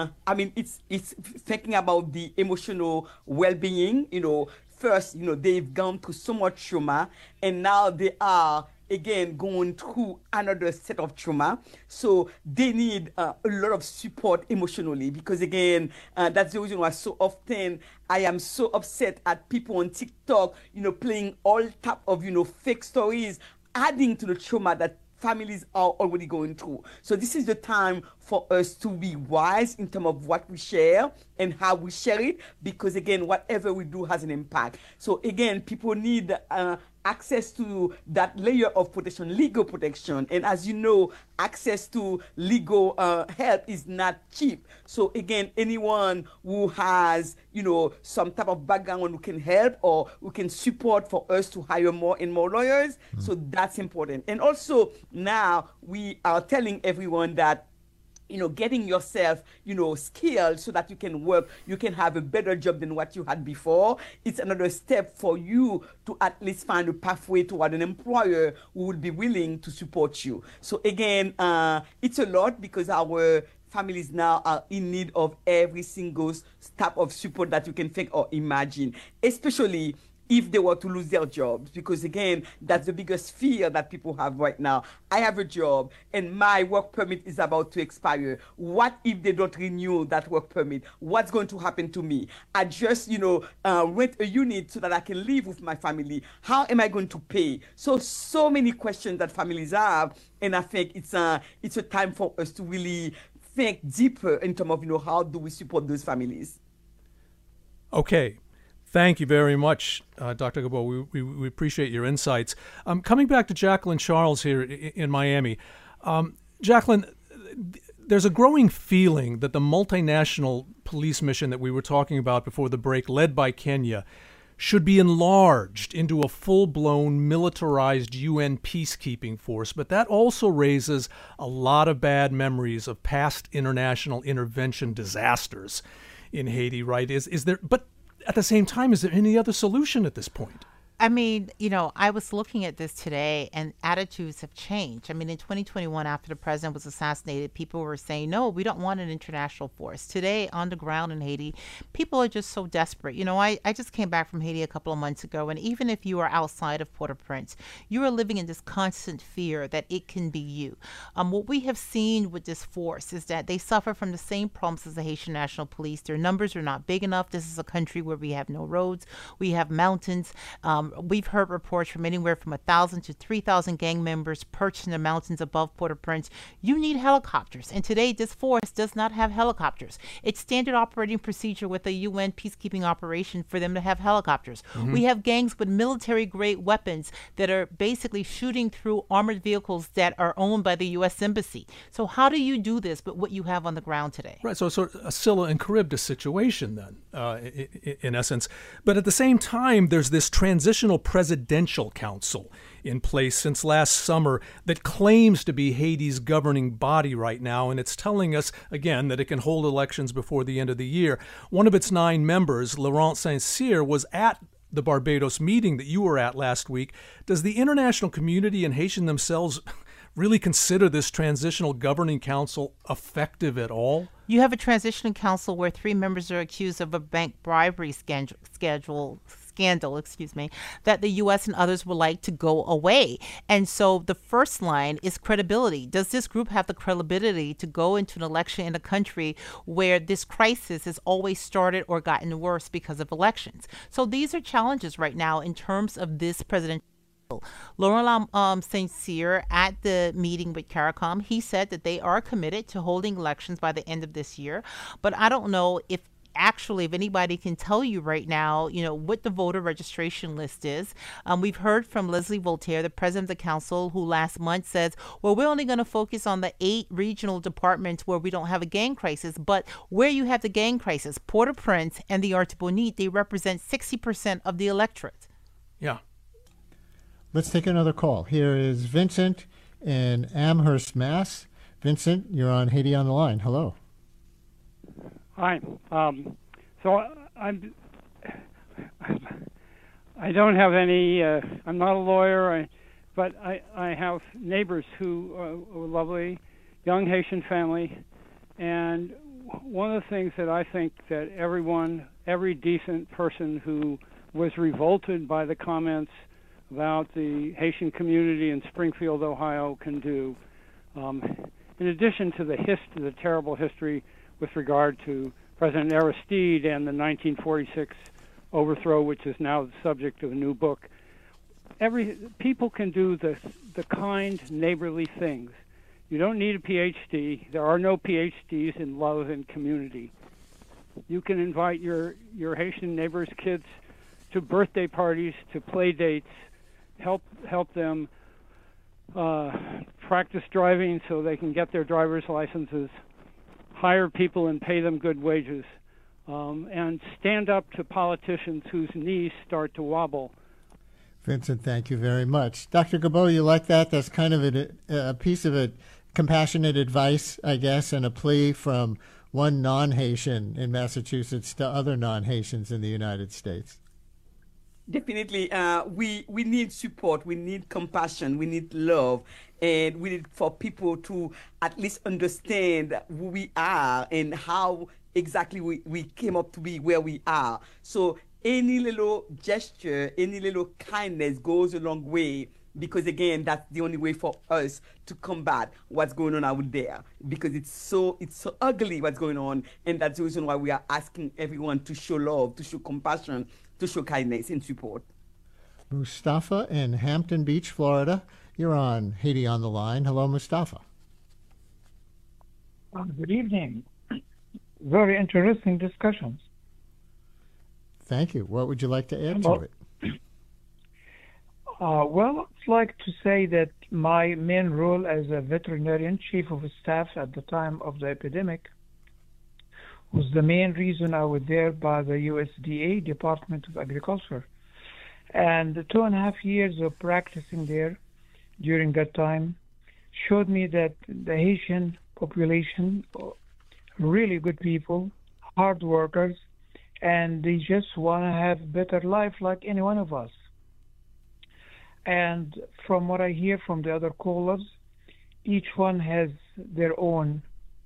it's thinking about the emotional well-being. First, they've gone through so much trauma, and now they are again going through another set of trauma. So they need a lot of support emotionally, because again, that's the reason why so often I am so upset at people on TikTok, playing all type of, fake stories, adding to the trauma that families are already going through. So this is the time for us to be wise in terms of what we share and how we share it, because again, whatever we do has an impact. So again, people need access to that layer of protection, legal protection. And as you know, access to legal help is not cheap. So again, anyone who has, some type of background who can help or who can support for us to hire more and more lawyers. So that's important. And also now we are telling everyone that getting yourself, skilled so that you can work, you can have a better job than what you had before. It's another step for you to at least find a pathway toward an employer who would be willing to support you. So again, it's a lot, because our families now are in need of every single type of support that you can think or imagine, especially if they were to lose their jobs, because again, that's the biggest fear that people have right now. I have a job and my work permit is about to expire. What if they don't renew that work permit? What's going to happen to me? I just, rent a unit so that I can live with my family. How am I going to pay? So many questions that families have, and I think it's a time for us to really think deeper in terms of, how do we support those families? Okay. Thank you very much, Dr. Guilbeault. We appreciate your insights. Coming back to Jacqueline Charles here in Miami. Jacqueline, there's a growing feeling that the multinational police mission that we were talking about before the break, led by Kenya, should be enlarged into a full-blown militarized UN peacekeeping force. But that also raises a lot of bad memories of past international intervention disasters in Haiti, right? Is there... But at the same time, is there any other solution at this point? I mean, I was looking at this today, and attitudes have changed. I mean, in 2021, after the president was assassinated, people were saying, no, we don't want an international force. Today, on the ground in Haiti, people are just so desperate. I just came back from Haiti a couple of months ago, and even if you are outside of Port-au-Prince, you are living in this constant fear that it can be you. What we have seen with this force is that they suffer from the same problems as the Haitian National Police. Their numbers are not big enough. This is a country where we have no roads. We have mountains. We've heard reports from anywhere from 1,000 to 3,000 gang members perched in the mountains above Port-au-Prince. You need helicopters, and today this force does not have helicopters. It's standard operating procedure with a UN peacekeeping operation for them to have helicopters. Mm-hmm. We have gangs with military-grade weapons that are basically shooting through armored vehicles that are owned by the U.S. Embassy. So how do you do this with what you have on the ground today? Right, so sort of a Scylla and Charybdis situation then, in essence. But at the same time, there's this transitional presidential council in place since last summer that claims to be Haiti's governing body right now, and it's telling us, again, that it can hold elections before the end of the year. One of its 9 members, Laurent Saint-Cyr, was at the Barbados meeting that you were at last week. Does the international community and Haitian themselves really consider this transitional governing council effective at all? You have a transition council where 3 members are accused of a bank bribery scandal, that the U.S. and others would like to go away. And so the first line is credibility. Does this group have the credibility to go into an election in a country where this crisis has always started or gotten worse because of elections? So these are challenges right now in terms of this presidential. Laurent Saint-Cyr, at the meeting with CARICOM, he said that they are committed to holding elections by the end of this year. But I don't know if anybody can tell you right now, what the voter registration list is. We've heard from Leslie Voltaire, the president of the council, who last month says, well, we're only going to focus on the 8 regional departments where we don't have a gang crisis. But where you have the gang crisis, Port-au-Prince and the Artibonite, they represent 60% of the electorate. Yeah. Let's take another call. Here is Vincent in Amherst, Mass. Vincent, you're on Haiti on the Line. Hello. Hi. So I don't have any. I'm not a lawyer, but I have neighbors who are lovely, young Haitian family, and one of the things that I think that every decent person who was revolted by the comments about the Haitian community in Springfield, Ohio, can do, in addition to the terrible history with regard to President Aristide and the 1946 overthrow, which is now the subject of a new book. People can do the kind, neighborly things. You don't need a PhD. There are no PhDs in love and community. You can invite your Haitian neighbors' kids to birthday parties, to play dates, help them practice driving so they can get their driver's licenses, hire people and pay them good wages, and stand up to politicians whose knees start to wobble. Vincent, thank you very much. Dr. Guilbeault, you like that? That's kind of a piece of compassionate advice, I guess, and a plea from one non-Haitian in Massachusetts to other non-Haitians in the United States. Definitely, we need support, we need compassion, we need love, and we need for people to at least understand who we are and how exactly we came up to be where we are. So any little gesture, any little kindness goes a long way, because again, that's the only way for us to combat what's going on out there, because it's so ugly what's going on, and that's the reason why we are asking everyone to show love, to show compassion, to show kindness and support. Mustafa in Hampton Beach, Florida. You're on Haiti on the Line. Hello, Mustafa. Good evening. Very interesting discussions. Thank you. What would you like to add to it? Well, I'd like to say that my main role as a veterinarian chief of staff at the time of the epidemic was the main reason I was there by the USDA, Department of Agriculture. And the 2.5 years of practicing there during that time showed me that the Haitian population, really good people, hard workers, and they just want to have a better life like any one of us. And from what I hear from the other callers, each one has their own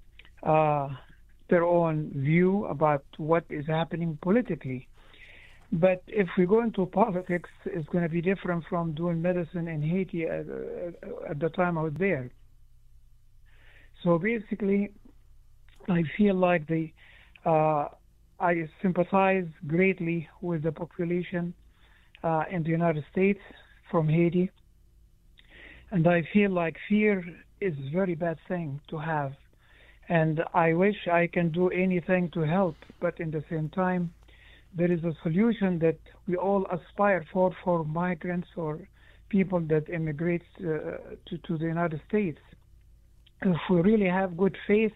view about what is happening politically. But if we go into politics, it's going to be different from doing medicine in Haiti at the time I was there. So basically, I feel like I sympathize greatly with the population in the United States from Haiti. And I feel like fear is a very bad thing to have. And I wish I can do anything to help, but in the same time, there is a solution that we all aspire for migrants or people that immigrate to the United States. If we really have good faith,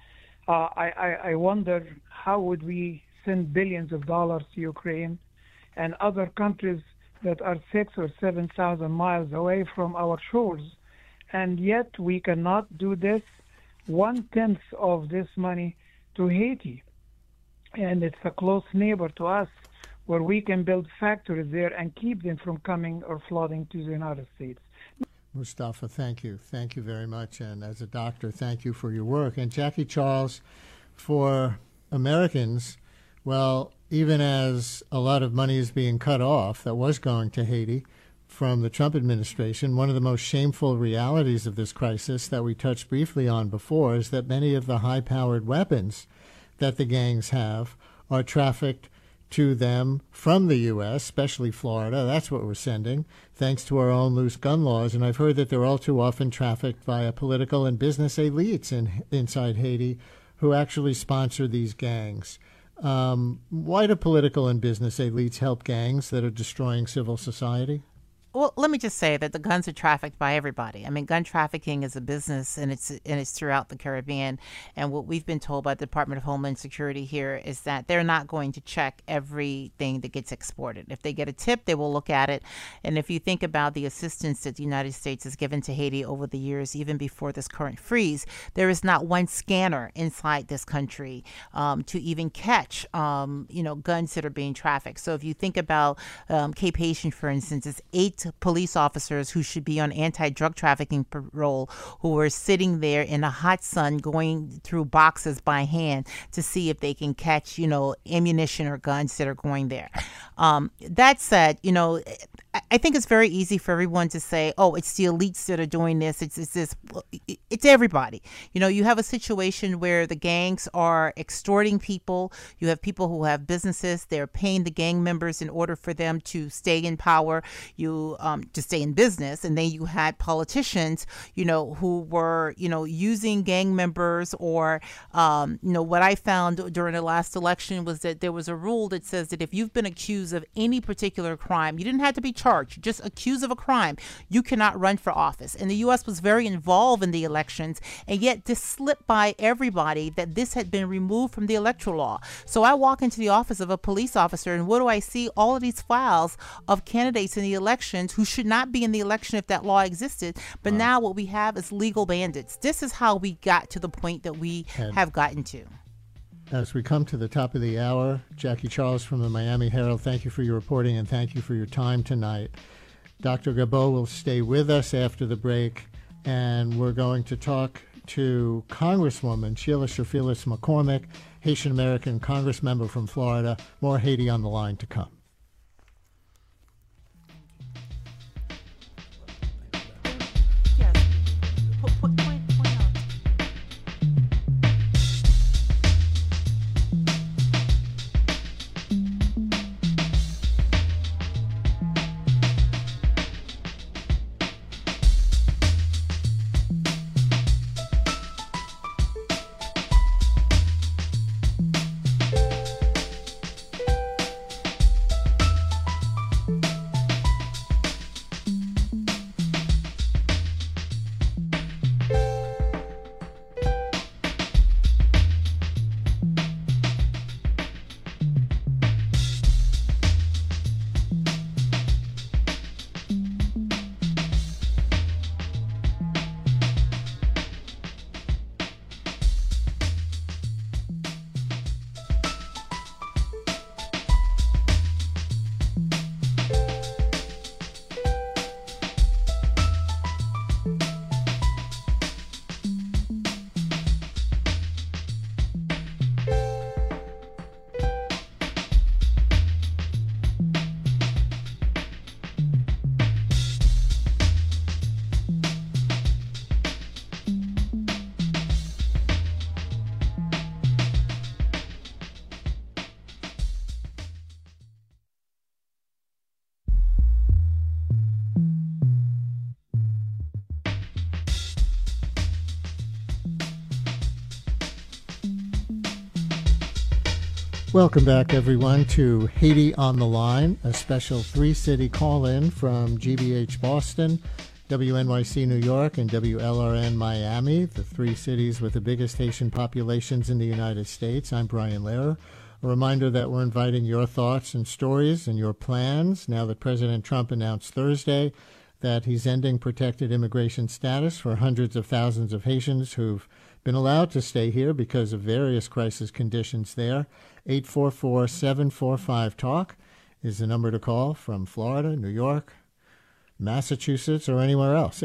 I wonder how would we send billions of dollars to Ukraine and other countries that are 6,000 or 7,000 miles away from our shores, and yet we cannot do this 1/10 of this money to Haiti. And it's a close neighbor to us where we can build factories there and keep them from coming or flooding to the United States. Mustafa, thank you. Thank you very much. And as a doctor, thank you for your work. And Jackie Charles, for Americans, well, even as a lot of money is being cut off that was going to Haiti from the Trump administration, one of the most shameful realities of this crisis that we touched briefly on before is that many of the high-powered weapons that the gangs have are trafficked to them from the U.S., especially Florida. That's what we're sending, thanks to our own loose gun laws. And I've heard that they're all too often trafficked via political and business elites inside Haiti who actually sponsor these gangs. Why do political and business elites help gangs that are destroying civil society? Well, let me just say that the guns are trafficked by everybody. I mean, gun trafficking is a business, and it's throughout the Caribbean. And what we've been told by the Department of Homeland Security here is that they're not going to check everything that gets exported. If they get a tip, they will look at it. And if you think about the assistance that the United States has given to Haiti over the years, even before this current freeze, there is not one scanner inside this country to even catch, guns that are being trafficked. So if you think about Cape Haitian, for instance, it's 8 police officers who should be on anti-drug trafficking parole who are sitting there in the hot sun going through boxes by hand to see if they can catch, ammunition or guns that are going there. That said, I think it's very easy for everyone to say, oh, it's the elites that are doing this. It's everybody. You have a situation where the gangs are extorting people. You have people who have businesses. They're paying the gang members in order for them to stay in power, to stay in business. And then you had politicians, who were, using gang members or, what I found during the last election was that there was a rule that says that if you've been accused of any particular crime, you didn't have to be charged, just accused of a crime, you cannot run for office. And the U.S. was very involved in the elections, and yet this slipped by everybody that this had been removed from the electoral law. So I walk into the office of a police officer, and what do I see? All of these files of candidates in the elections who should not be in the election if that law existed. But now what we have is legal bandits. This is how we got to the point that we have gotten to. As we come to the top of the hour, Jackie Charles from the Miami Herald, thank you for your reporting and thank you for your time tonight. Dr. Gabot will stay with us after the break, and we're going to talk to Congresswoman Sheila Shafillis McCormick, Haitian-American Congress member from Florida. More Haiti on the line to come. Welcome back, everyone, to Haiti on the Line, a special three-city call-in from GBH Boston, WNYC New York, and WLRN Miami, the three cities with the biggest Haitian populations in the United States. I'm Brian Lehrer. A reminder that we're inviting your thoughts and stories and your plans now that President Trump announced Thursday that he's ending protected immigration status for hundreds of thousands of Haitians who've been allowed to stay here because of various crisis conditions there. 844-745-TALK is the number to call from Florida, New York, Massachusetts, or anywhere else.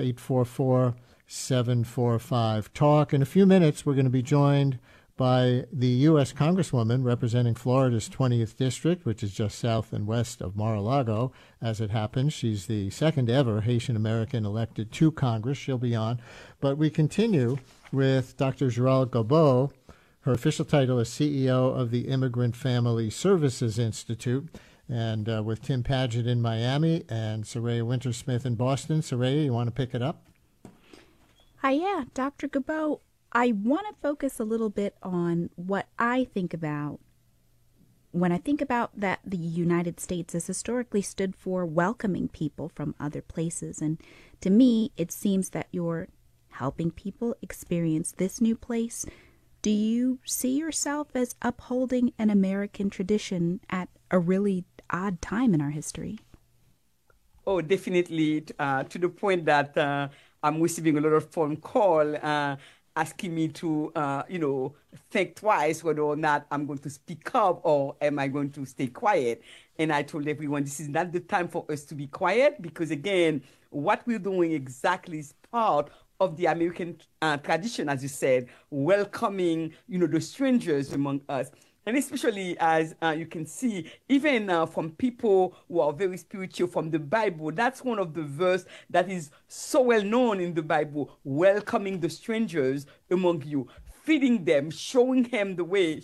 844-745-TALK. In a few minutes, we're going to be joined by the U.S. Congresswoman representing Florida's 20th District, which is just south and west of Mar-a-Lago. As it happens, she's the second ever Haitian American elected to Congress. She'll be on. But we continue with Dr. Gerald Gobeau. Her official title is CEO of the Immigrant Family Services Institute, and with Tim Padgett in Miami and Soraya Wintersmith in Boston. Soraya, you want to pick it up? Yeah, Dr. Gobeau. I want to focus a little bit on what I think about when I think about that the United States has historically stood for welcoming people from other places. And to me, it seems that you're helping people experience this new place. Do you see yourself as upholding an American tradition at a really odd time in our history? Oh, definitely. To the point that I'm receiving a lot of phone call asking me to, think twice whether or not I'm going to speak up or am I going to stay quiet. And I told everyone this is not the time for us to be quiet because, again, what we're doing exactly is part of the American tradition, as you said, welcoming, the strangers among us. And especially as you can see, even from people who are very spiritual from the Bible, that's one of the verses that is so well known in the Bible, welcoming the strangers among you, feeding them, showing them the way.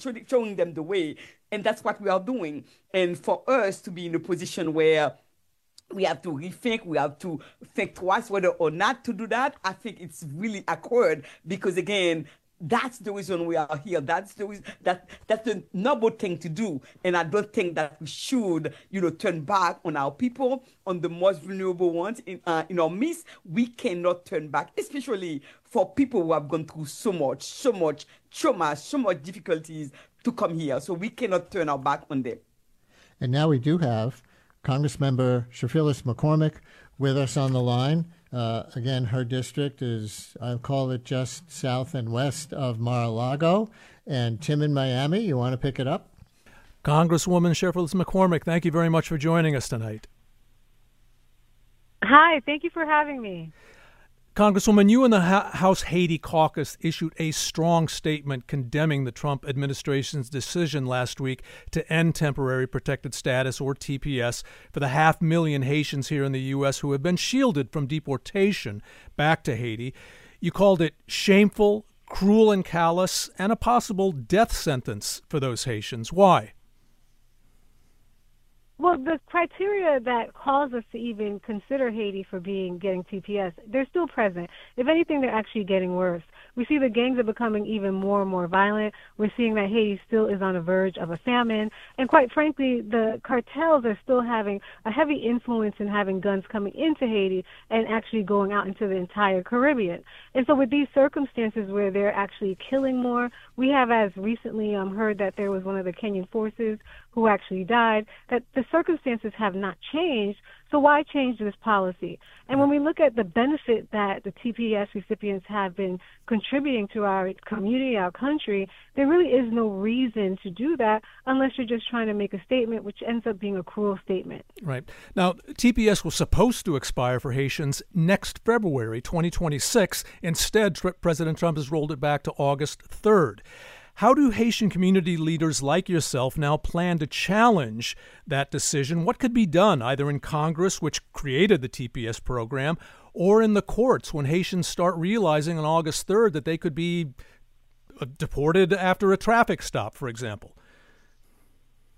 And that's what we are doing. And for us to be in a position where we have to rethink, we have to think twice whether or not to do that, I think it's really awkward because, again, that's the reason we are here. That's the reason, that's the noble thing to do. And I don't think that we should, turn back on our people, on the most vulnerable ones in our midst. We cannot turn back, especially for people who have gone through so much trauma, so much difficulties to come here. So we cannot turn our back on them. And now we do have Congressmember Shaffilis McCormick with us on the line. Again, her district is, I'll call it just south and west of Mar-a-Lago. And Tim in Miami, you want to pick it up? Congresswoman Shaffilis McCormick, thank you very much for joining us tonight. Hi, thank you for having me. Congresswoman, you and the House Haiti Caucus issued a strong statement condemning the Trump administration's decision last week to end temporary protected status, or TPS, for the 500,000 Haitians here in the U.S. who have been shielded from deportation back to Haiti. You called it shameful, cruel and callous, and a possible death sentence for those Haitians. Why? Well, the criteria that cause us to even consider Haiti for getting TPS, they're still present. If anything, they're actually getting worse. We see the gangs are becoming even more and more violent. We're seeing that Haiti still is on the verge of a famine. And quite frankly, the cartels are still having a heavy influence in having guns coming into Haiti and actually going out into the entire Caribbean. And so with these circumstances where they're actually killing more, we have as recently heard that there was one of the Kenyan forces who actually died, that the circumstances have not changed. So why change this policy? And when we look at the benefit that the TPS recipients have been contributing to our community, our country, there really is no reason to do that unless you're just trying to make a statement, which ends up being a cruel statement. Right. Now, TPS was supposed to expire for Haitians next February 2026. Instead, President Trump has rolled it back to August 3rd. How do Haitian community leaders like yourself now plan to challenge that decision? What could be done either in Congress, which created the TPS program, or in the courts when Haitians start realizing on August 3rd that they could be deported after a traffic stop, for example?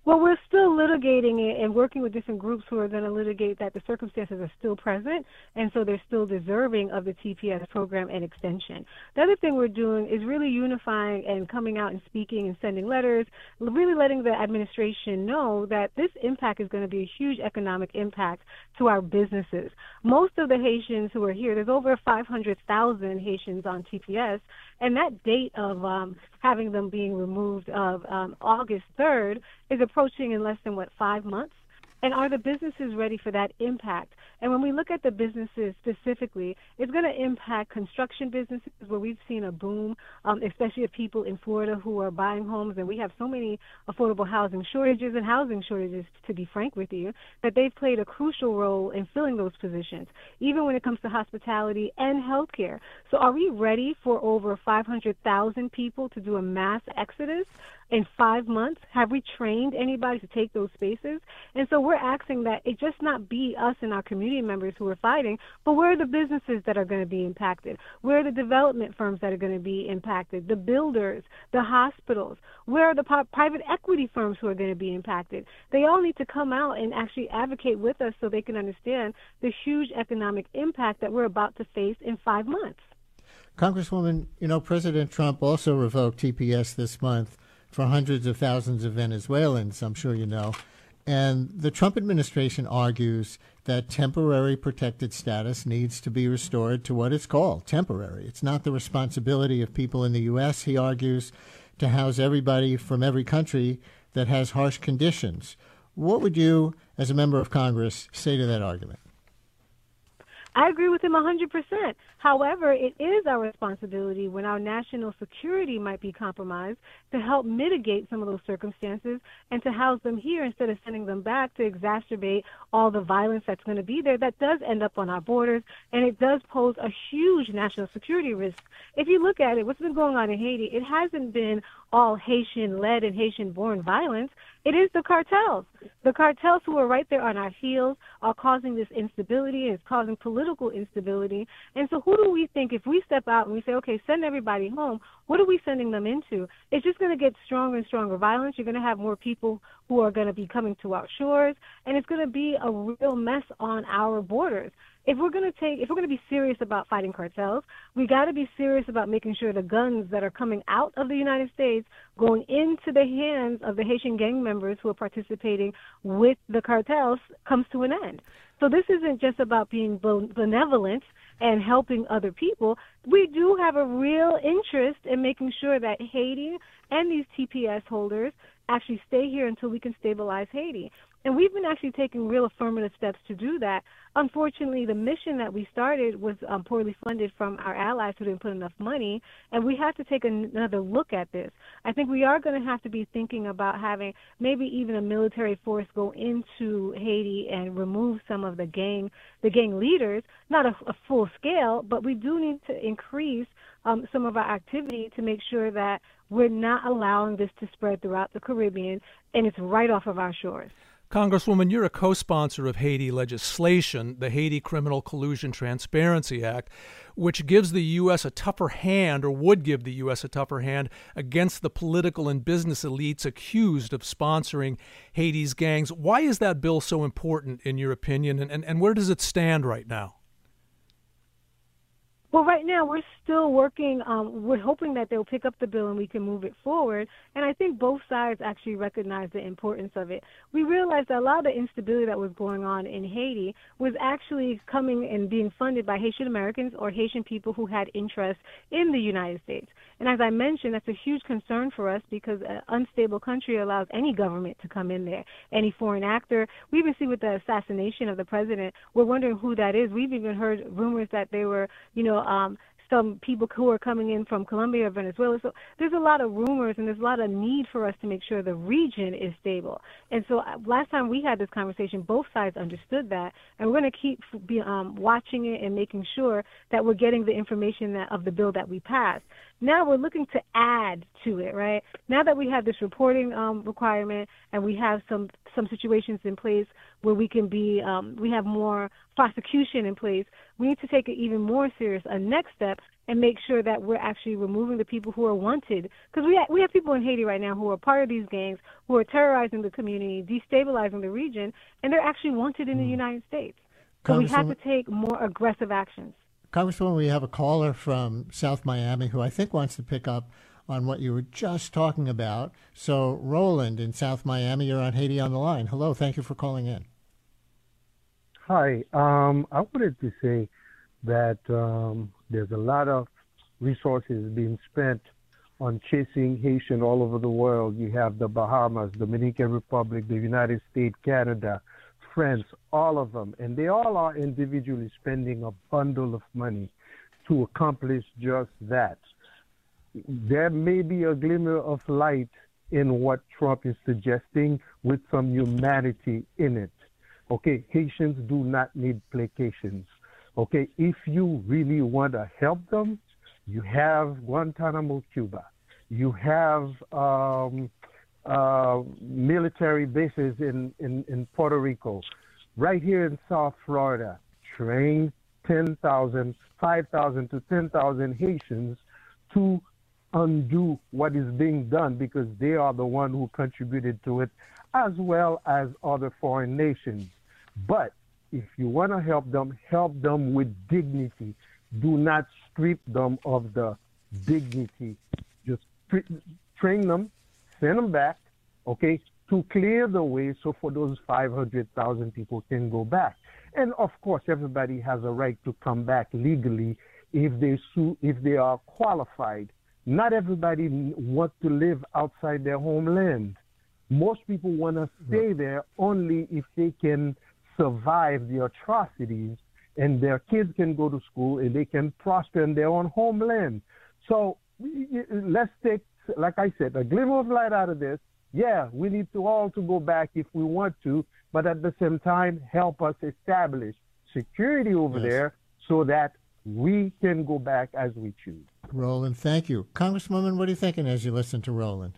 Well, we're still litigating it and working with different groups who are going to litigate that the circumstances are still present, and so they're still deserving of the TPS program and extension. The other thing we're doing is really unifying and coming out and speaking and sending letters, really letting the administration know that this impact is going to be a huge economic impact to our businesses. Most of the Haitians who are here, there's over 500,000 Haitians on TPS, and that date of having them being removed of August 3rd is approaching in less than, 5 months? And are the businesses ready for that impact? And when we look at the businesses specifically, it's going to impact construction businesses where we've seen a boom, especially of people in Florida who are buying homes. And we have so many affordable housing shortages and housing shortages, to be frank with you, that they've played a crucial role in filling those positions, even when it comes to hospitality and healthcare. So are we ready for over 500,000 people to do a mass exodus in 5 months? Have we trained anybody to take those spaces? And so we're asking that it just not be us and our community members who are fighting, but where are the businesses that are going to be impacted? Where are the development firms that are going to be impacted? The builders, the hospitals? Where are the private equity firms who are going to be impacted? They all need to come out and actually advocate with us so they can understand the huge economic impact that we're about to face in 5 months. Congresswoman, President Trump also revoked TPS this month for hundreds of thousands of Venezuelans, I'm sure you know. And the Trump administration argues that temporary protected status needs to be restored to what it's called, temporary. It's not the responsibility of people in the U.S., he argues, to house everybody from every country that has harsh conditions. What would you, as a member of Congress, say to that argument? I agree with him 100%. However, it is our responsibility when our national security might be compromised to help mitigate some of those circumstances and to house them here instead of sending them back to exacerbate all the violence that's going to be there. That does end up on our borders, and it does pose a huge national security risk. If you look at it, what's been going on in Haiti, it hasn't been all Haitian-led and Haitian-born violence. It is the cartels. The cartels who are right there on our heels are causing this instability and it's causing political instability. And so who do we think, if we step out and we say, okay, send everybody home, what are we sending them into? It's just going to get stronger and stronger violence. You're going to have more people who are going to be coming to our shores, and it's going to be a real mess on our borders. If we're going to be serious about fighting cartels, we got to be serious about making sure the guns that are coming out of the United States going into the hands of the Haitian gang members who are participating with the cartels comes to an end. So this isn't just about being benevolent and helping other people. We do have a real interest in making sure that Haiti and these TPS holders actually stay here until we can stabilize Haiti. And we've been actually taking real affirmative steps to do that. Unfortunately, the mission that we started was poorly funded from our allies who didn't put enough money, and we have to take another look at this. I think we are going to have to be thinking about having maybe even a military force go into Haiti and remove some of the gang leaders, not a full scale, but we do need to increase some of our activity to make sure that we're not allowing this to spread throughout the Caribbean, and it's right off of our shores. Congresswoman, you're a co-sponsor of Haiti legislation, the Haiti Criminal Collusion Transparency Act, which gives the U.S. a tougher hand, or would give the U.S. a tougher hand, against the political and business elites accused of sponsoring Haiti's gangs. Why is that bill so important, in your opinion, and where does it stand right now? Well, right now we're still working. We're hoping that they'll pick up the bill and we can move it forward. And I think both sides actually recognize the importance of it. We realized that a lot of the instability that was going on in Haiti was actually coming and being funded by Haitian Americans or Haitian people who had interest in the United States. And as I mentioned, that's a huge concern for us because an unstable country allows any government to come in there, any foreign actor. We even see with the assassination of the president, we're wondering who that is. We've even heard rumors that they were, some people who are coming in from Colombia or Venezuela. So there's a lot of rumors and there's a lot of need for us to make sure the region is stable. And so last time we had this conversation, both sides understood that, and we're going to keep watching it and making sure that we're getting the information of the bill that we passed. Now we're looking to add to it, right? Now that we have this reporting requirement and we have some situations in place where we can be, we have more prosecution in place. We need to take it even more serious, a next step, and make sure that we're actually removing the people who are wanted. Because we have people in Haiti right now who are part of these gangs, who are terrorizing the community, destabilizing the region, and they're actually wanted in the United States. So we have to take more aggressive actions. Congresswoman, we have a caller from South Miami who I think wants to pick up on what you were just talking about. So, Roland in South Miami, you're on Haiti on the Line. Hello, thank you for calling in. Hi, I wanted to say that there's a lot of resources being spent on chasing Haitian all over the world. You have the Bahamas, Dominican Republic, the United States, Canada, France, all of them, and they all are individually spending a bundle of money to accomplish just that. There may be a glimmer of light in what Trump is suggesting with some humanity in it. Okay, Haitians do not need placations. Okay, if you really want to help them, you have Guantanamo, Cuba. You have military bases in Puerto Rico. Right here in South Florida, train 5,000 to 10,000 Haitians to undo what is being done because they are the one who contributed to it, as well as other foreign nations. But if you want to help them with dignity. Do not strip them of the dignity. Just train them, send them back, okay, to clear the way so for those 500,000 people can go back. And of course, everybody has a right to come back legally if they are qualified. Not everybody wants to live outside their homeland. Most people want to stay there only if they can survive the atrocities and their kids can go to school and they can prosper in their own homeland. So let's take, like I said, a glimmer of light out of this. Yeah, we need to all to go back if we want to, but at the same time, help us establish security over there so that we can go back as we choose. Roland, thank you. Congresswoman, what are you thinking as you listen to Roland?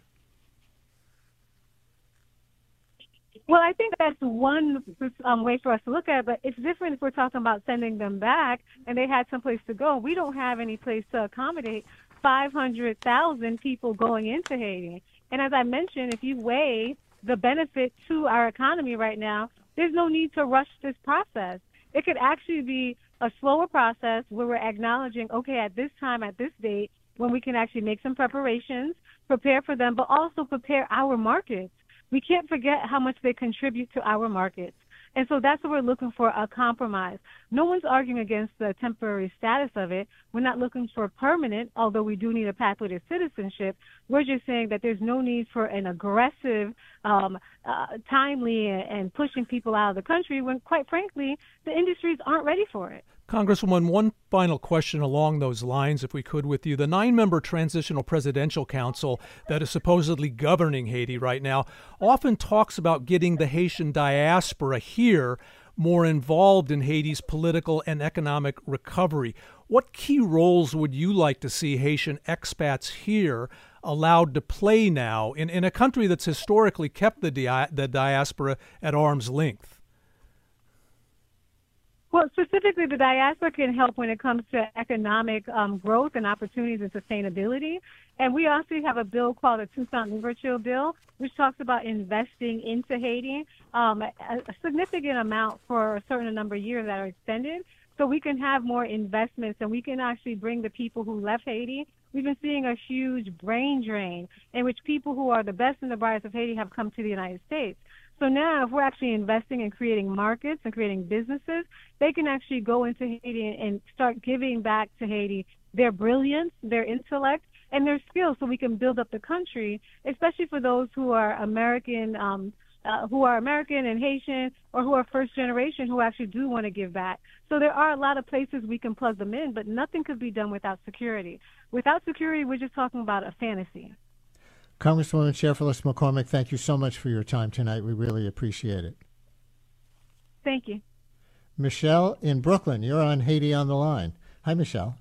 Well, I think that's one way for us to look at it, but it's different if we're talking about sending them back and they had someplace to go. We don't have any place to accommodate 500,000 people going into Haiti. And as I mentioned, if you weigh the benefit to our economy right now, there's no need to rush this process. It could actually be a slower process where we're acknowledging, okay, at this time, at this date, when we can actually make some preparations, prepare for them, but also prepare our markets. We can't forget how much they contribute to our markets. And so that's what we're looking for, a compromise. No one's arguing against the temporary status of it. We're not looking for permanent, although we do need a pathway to citizenship. We're just saying that there's no need for an aggressive, timely, and pushing people out of the country when, quite frankly, the industries aren't ready for it. Congresswoman, one final question along those lines, if we could, with you. The 9-member Transitional Presidential Council that is supposedly governing Haiti right now often talks about getting the Haitian diaspora here more involved in Haiti's political and economic recovery. What key roles would you like to see Haitian expats here allowed to play now in a country that's historically kept the diaspora at arm's length? Well, specifically, the diaspora can help when it comes to economic growth and opportunities and sustainability. And we also have a bill called the Toussaint Louverture bill, which talks about investing into Haiti, a significant amount for a certain number of years that are extended, so we can have more investments and we can actually bring the people who left Haiti. We've been seeing a huge brain drain in which people who are the best and the brightest of Haiti have come to the United States. So now if we're actually investing in creating markets and creating businesses, they can actually go into Haiti and start giving back to Haiti their brilliance, their intellect, and their skills so we can build up the country, especially for those who are American and Haitian or who are first generation who actually do want to give back. So there are a lot of places we can plug them in, but nothing could be done without security. Without security, we're just talking about a fantasy. Congresswoman Sheriff-Phyllis McCormick, thank you so much for your time tonight. We really appreciate it. Thank you. Michelle in Brooklyn, you're on Haiti on the Line. Hi, Michelle.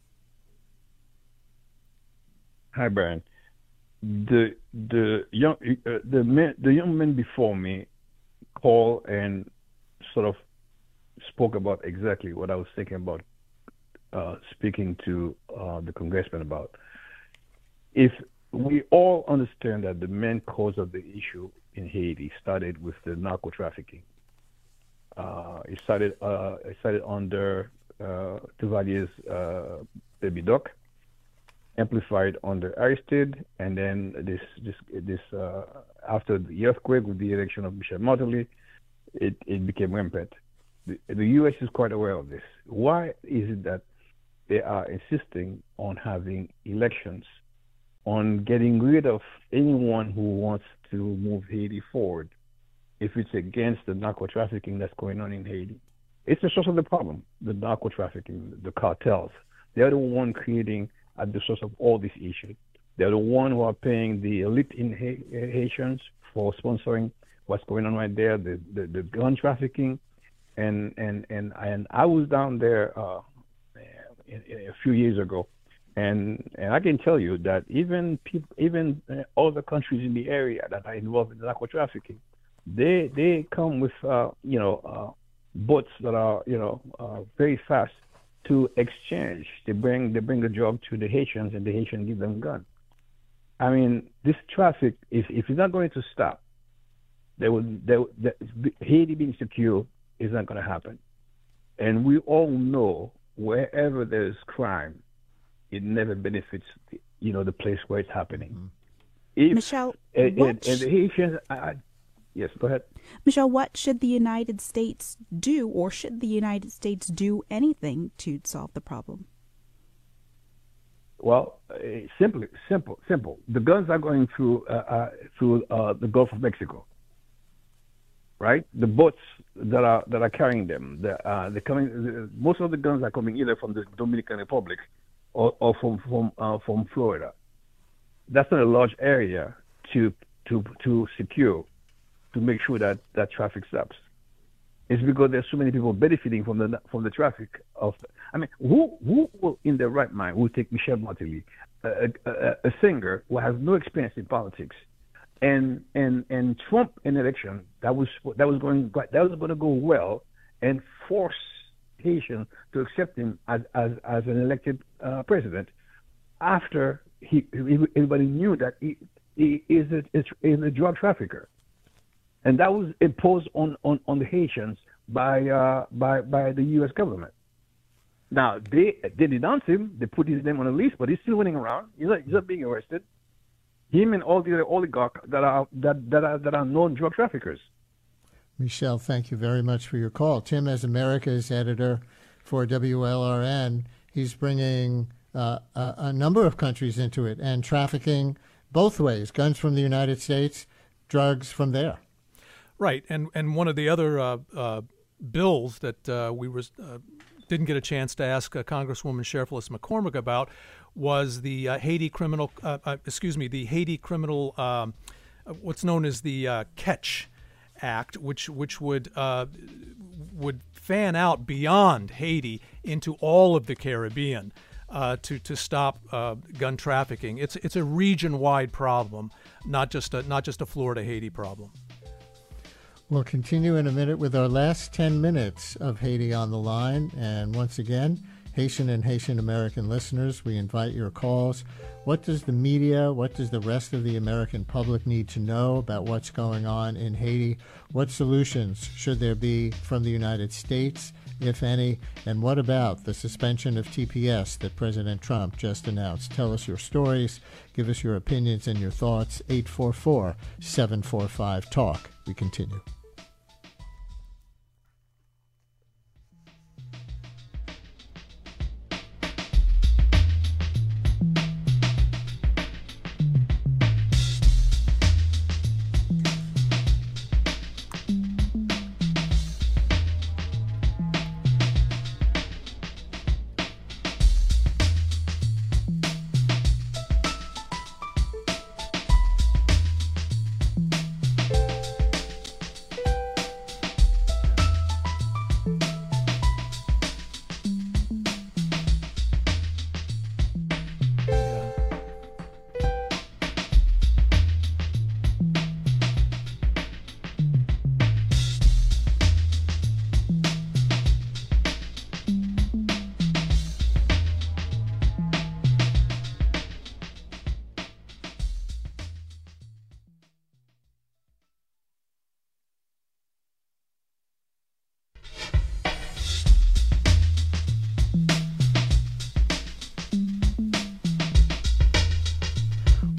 Hi, Brian. The young men before me called and sort of spoke about exactly what I was thinking about speaking to the congressman about. If we all understand that the main cause of the issue in Haiti started with the narco trafficking. It started under Duvalier's Baby Doc, amplified under Aristide, and then this after the earthquake with the election of Michel Martelly, it became rampant. The U.S. is quite aware of this. Why is it that they are insisting on having elections, on getting rid of anyone who wants to move Haiti forward if it's against the narco trafficking that's going on in Haiti? It's the source of the problem, the narco trafficking, the cartels. They're the one creating at the source of all these issues. They're the one who are paying the elite in Haitians for sponsoring what's going on right there, the gun trafficking. And I was down there a few years ago, and I can tell you that even other countries in the area that are involved in narco trafficking, they come with boats that are very fast to exchange. They bring the drug to the Haitians, and the Haitians give them guns. I mean, this traffic, if it's not going to stop, Haiti being secure is not going to happen. And we all know wherever there's crime, it never benefits the place where it's happening. Michel, and the Haitians, yes, go ahead. Michel, what should the United States do, or should the United States do anything to solve the problem? Well, simple. The guns are going through the Gulf of Mexico, right? The boats that are carrying them, they're coming. Most of the guns are coming either from the Dominican Republic or from Florida. That's not a large area to secure, to make sure that traffic stops. It's because there's so many people benefiting from the traffic of. I mean, who will, in their right mind, will take Michel Martelly, a singer who has no experience in politics, and Trump an election that was going to go well, and force Haitians to accept him as an elected president after everybody knew that he is a drug trafficker. And that was imposed on the Haitians by the U.S. government. Now they denounce him. They put his name on a list, but he's still running around. He's not being arrested. Him and all the other oligarchs that are known drug traffickers. Michel, thank you very much for your call. Tim, as America's editor for WLRN, he's bringing a number of countries into it, and trafficking both ways: guns from the United States, drugs from there. Right, and one of the other bills that we didn't get a chance to ask Congresswoman Sheriff-Ellis McCormick about was the Haiti criminal, what's known as the Catch Act, which would fan out beyond Haiti into all of the Caribbean to stop gun trafficking. It's a region-wide problem, not just a Florida-Haiti problem. We'll continue in a minute with our last 10 minutes of Haiti on the Line. And once again, Haitian and Haitian American listeners, we invite your calls. What does the media, what does the rest of the American public need to know about what's going on in Haiti? What solutions should there be from the United States, if any? And what about the suspension of TPS that President Trump just announced? Tell us your stories. Give us your opinions and your thoughts. 844-745-TALK. We continue.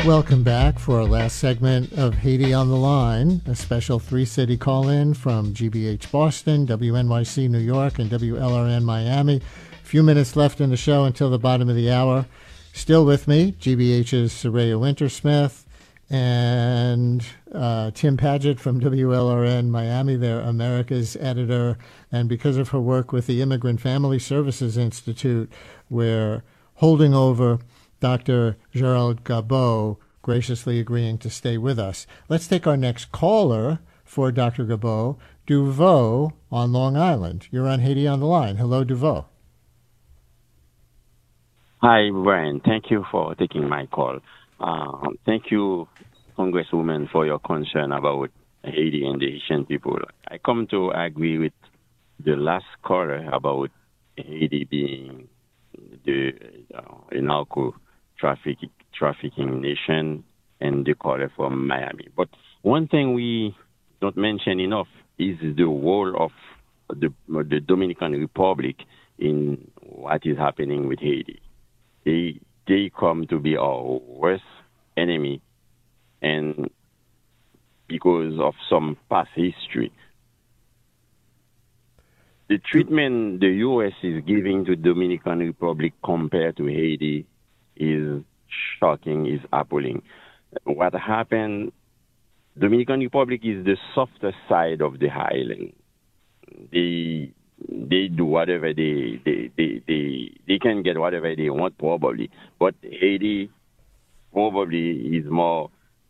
Welcome back for our last segment of Haiti on the Line, a special three-city call-in from GBH Boston, WNYC New York, and WLRN Miami. A few minutes left in the show until the bottom of the hour. Still with me, GBH's Soraya Wintersmith and Tim Paget from WLRN Miami. They're America's editor, and because of her work with the Immigrant Family Services Institute, we're holding over Dr. Gerald Gabot, graciously agreeing to stay with us. Let's take our next caller for Dr. Gabot, Duveau on Long Island. You're on Haiti on the Line. Hello, Duveau. Hi, Brian. Thank you for taking my call. Thank you, Congresswoman, for your concern about Haiti and the Haitian people. I come to agree with the last caller about Haiti being the trafficking nation and the caller from Miami. But one thing we don't mention enough is the role of the Dominican Republic in what is happening with Haiti. They come to be our worst enemy, and because of some past history. The treatment the U.S. is giving to Dominican Republic compared to Haiti is shocking, is appalling. What happened, Dominican Republic is the softer side of the island. They do whatever they can get whatever they want probably, but Haiti probably is more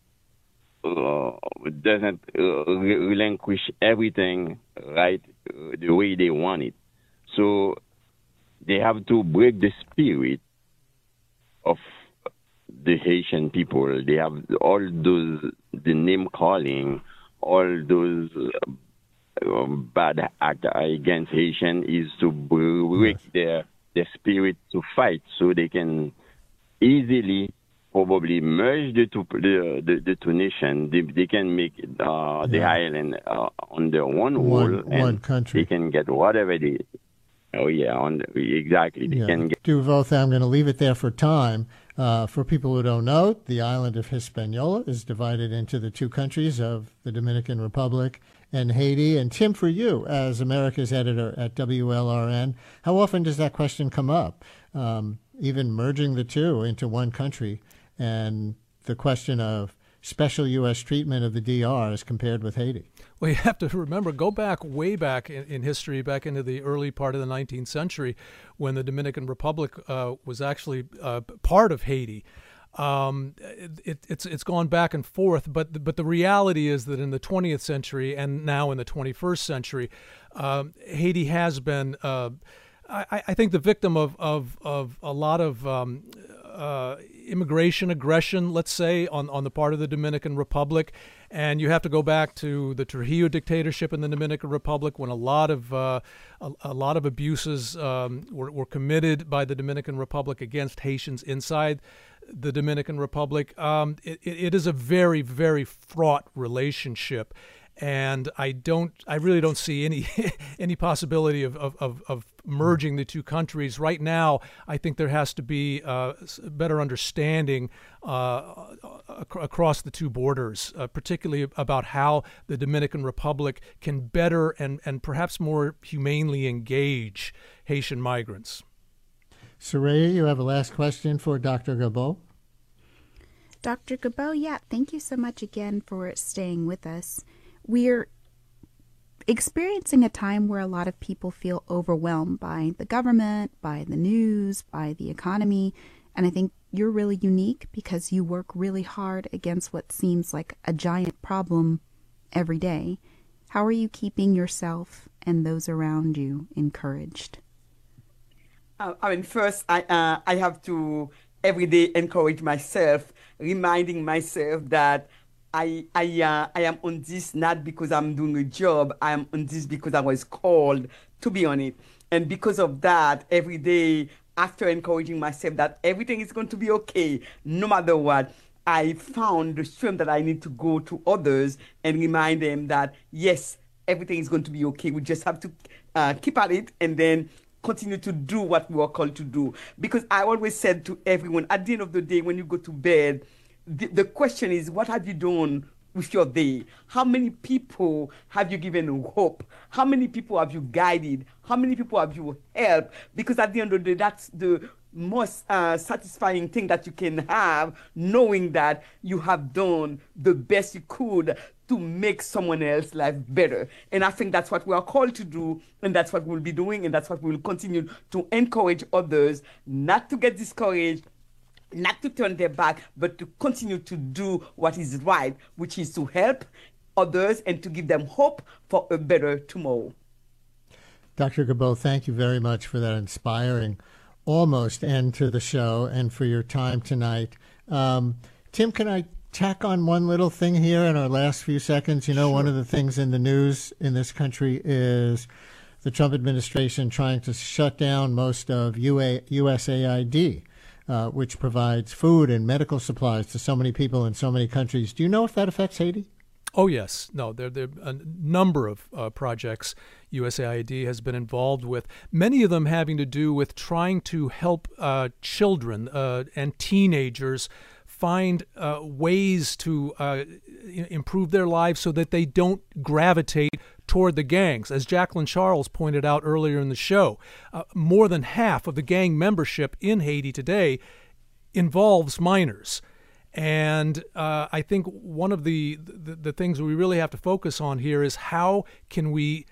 doesn't relinquish everything right the way they want it. So they have to break the spirit of the Haitian people. They have all those, the name calling, all those bad act against Haitian is to break their spirit to fight, so they can easily probably merge the two nations. They can make the island under one whole, and country. They can get whatever they. Oh yeah, exactly. They can get. Duveau, I'm going to leave it there for time. For people who don't know, the island of Hispaniola is divided into the two countries of the Dominican Republic and Haiti. And Tim, for you, as America's editor at WLRN, how often does that question come up? Even merging the two into one country, and the question of special U.S. treatment of the DR as compared with Haiti. Well, you have to remember, go back way back in history, back into the early part of the 19th century, when the Dominican Republic was actually part of Haiti. It's gone back and forth, but the reality is that in the 20th century and now in the 21st century, Haiti has been, I think, the victim of a lot of immigration aggression, let's say, on the part of the Dominican Republic. And you have to go back to the Trujillo dictatorship in the Dominican Republic, when a lot of abuses were committed by the Dominican Republic against Haitians inside the Dominican Republic. It is a very, very fraught relationship. And I really don't see any possibility of merging the two countries right now. I think there has to be better understanding across the two borders, particularly about how the Dominican Republic can better and perhaps more humanely engage Haitian migrants. Soraya, you have a last question for Dr. Gabot? Dr. Gabot, thank you so much again for staying with us. We're experiencing a time where a lot of people feel overwhelmed by the government, by the news, by the economy. And I think you're really unique because you work really hard against what seems like a giant problem every day. How are you keeping yourself and those around you encouraged? First, I have to every day encourage myself, reminding myself that I am on this not because I'm doing a job. I am on this because I was called to be on it. And because of that, every day, after encouraging myself that everything is going to be okay, no matter what, I found the strength that I need to go to others and remind them that, yes, everything is going to be okay. We just have to keep at it and then continue to do what we are called to do. Because I always said to everyone, at the end of the day, when you go to bed, the question is, what have you done with your day? How many people have you given hope? How many people have you guided? How many people have you helped? Because at the end of the day, that's the most satisfying thing that you can have, knowing that you have done the best you could to make someone else's life better. And I think that's what we are called to do, and that's what we'll be doing, and that's what we'll continue to encourage others not to get discouraged, not to turn their back, but to continue to do what is right, which is to help others and to give them hope for a better tomorrow. Dr. Gibault, thank you very much for that inspiring almost end to the show and for your time tonight. Tim, can I tack on one little thing here in our last few seconds? You know, sure. One of the things in the news in this country is the Trump administration trying to shut down most of USAID, which provides food and medical supplies to so many people in so many countries. Do you know if that affects Haiti? Oh, yes. No, there are a number of projects USAID has been involved with, many of them having to do with trying to help children and teenagers find ways to improve their lives so that they don't gravitate toward the gangs. As Jacqueline Charles pointed out earlier in the show, more than half of the gang membership in Haiti today involves minors. And I think one of the things we really have to focus on here is how can we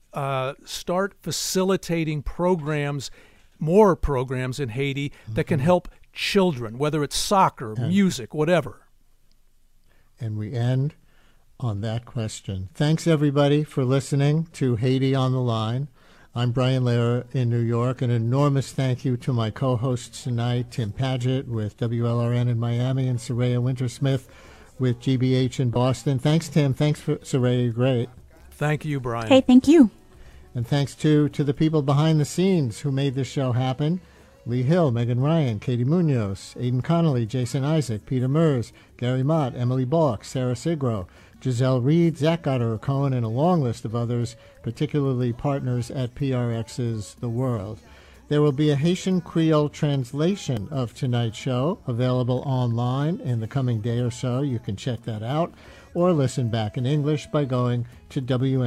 start facilitating programs, more programs in Haiti that can help children, whether it's soccer, music, whatever. And we end on that question. Thanks, everybody, for listening to Haiti on the Line. I'm Brian Lehrer in New York. An enormous thank you to my co-hosts tonight, Tim Padgett with WLRN in Miami and Soraya Wintersmith with GBH in Boston. Thanks, Tim. Thanks, Soraya. You're great. Thank you, Brian. Hey, thank you. And thanks, too, to the people behind the scenes who made this show happen. Lee Hill, Megan Ryan, Katie Munoz, Aidan Connolly, Jason Isaac, Peter Mers, Gary Mott, Emily Balk, Sarah Sigro, Giselle Reed, Zach Goddard-Cohen, and a long list of others, particularly partners at PRX's The World. There will be a Haitian Creole translation of tonight's show available online in the coming day or so. You can check that out or listen back in English by going to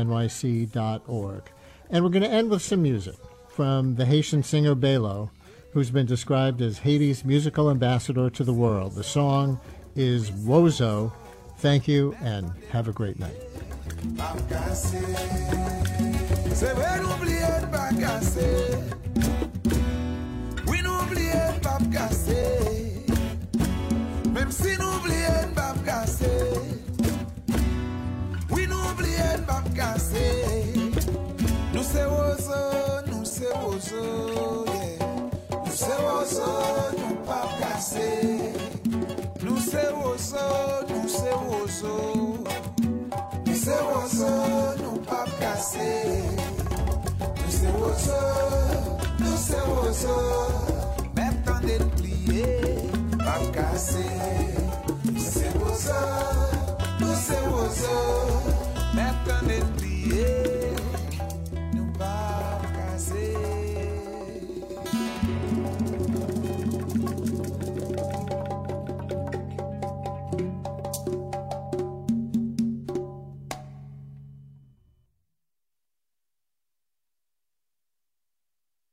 wnyc.org. And we're going to end with some music from the Haitian singer Belo, who's been described as Haiti's musical ambassador to the world. The song is Wozo. Thank you, and have a great night. Maintenant,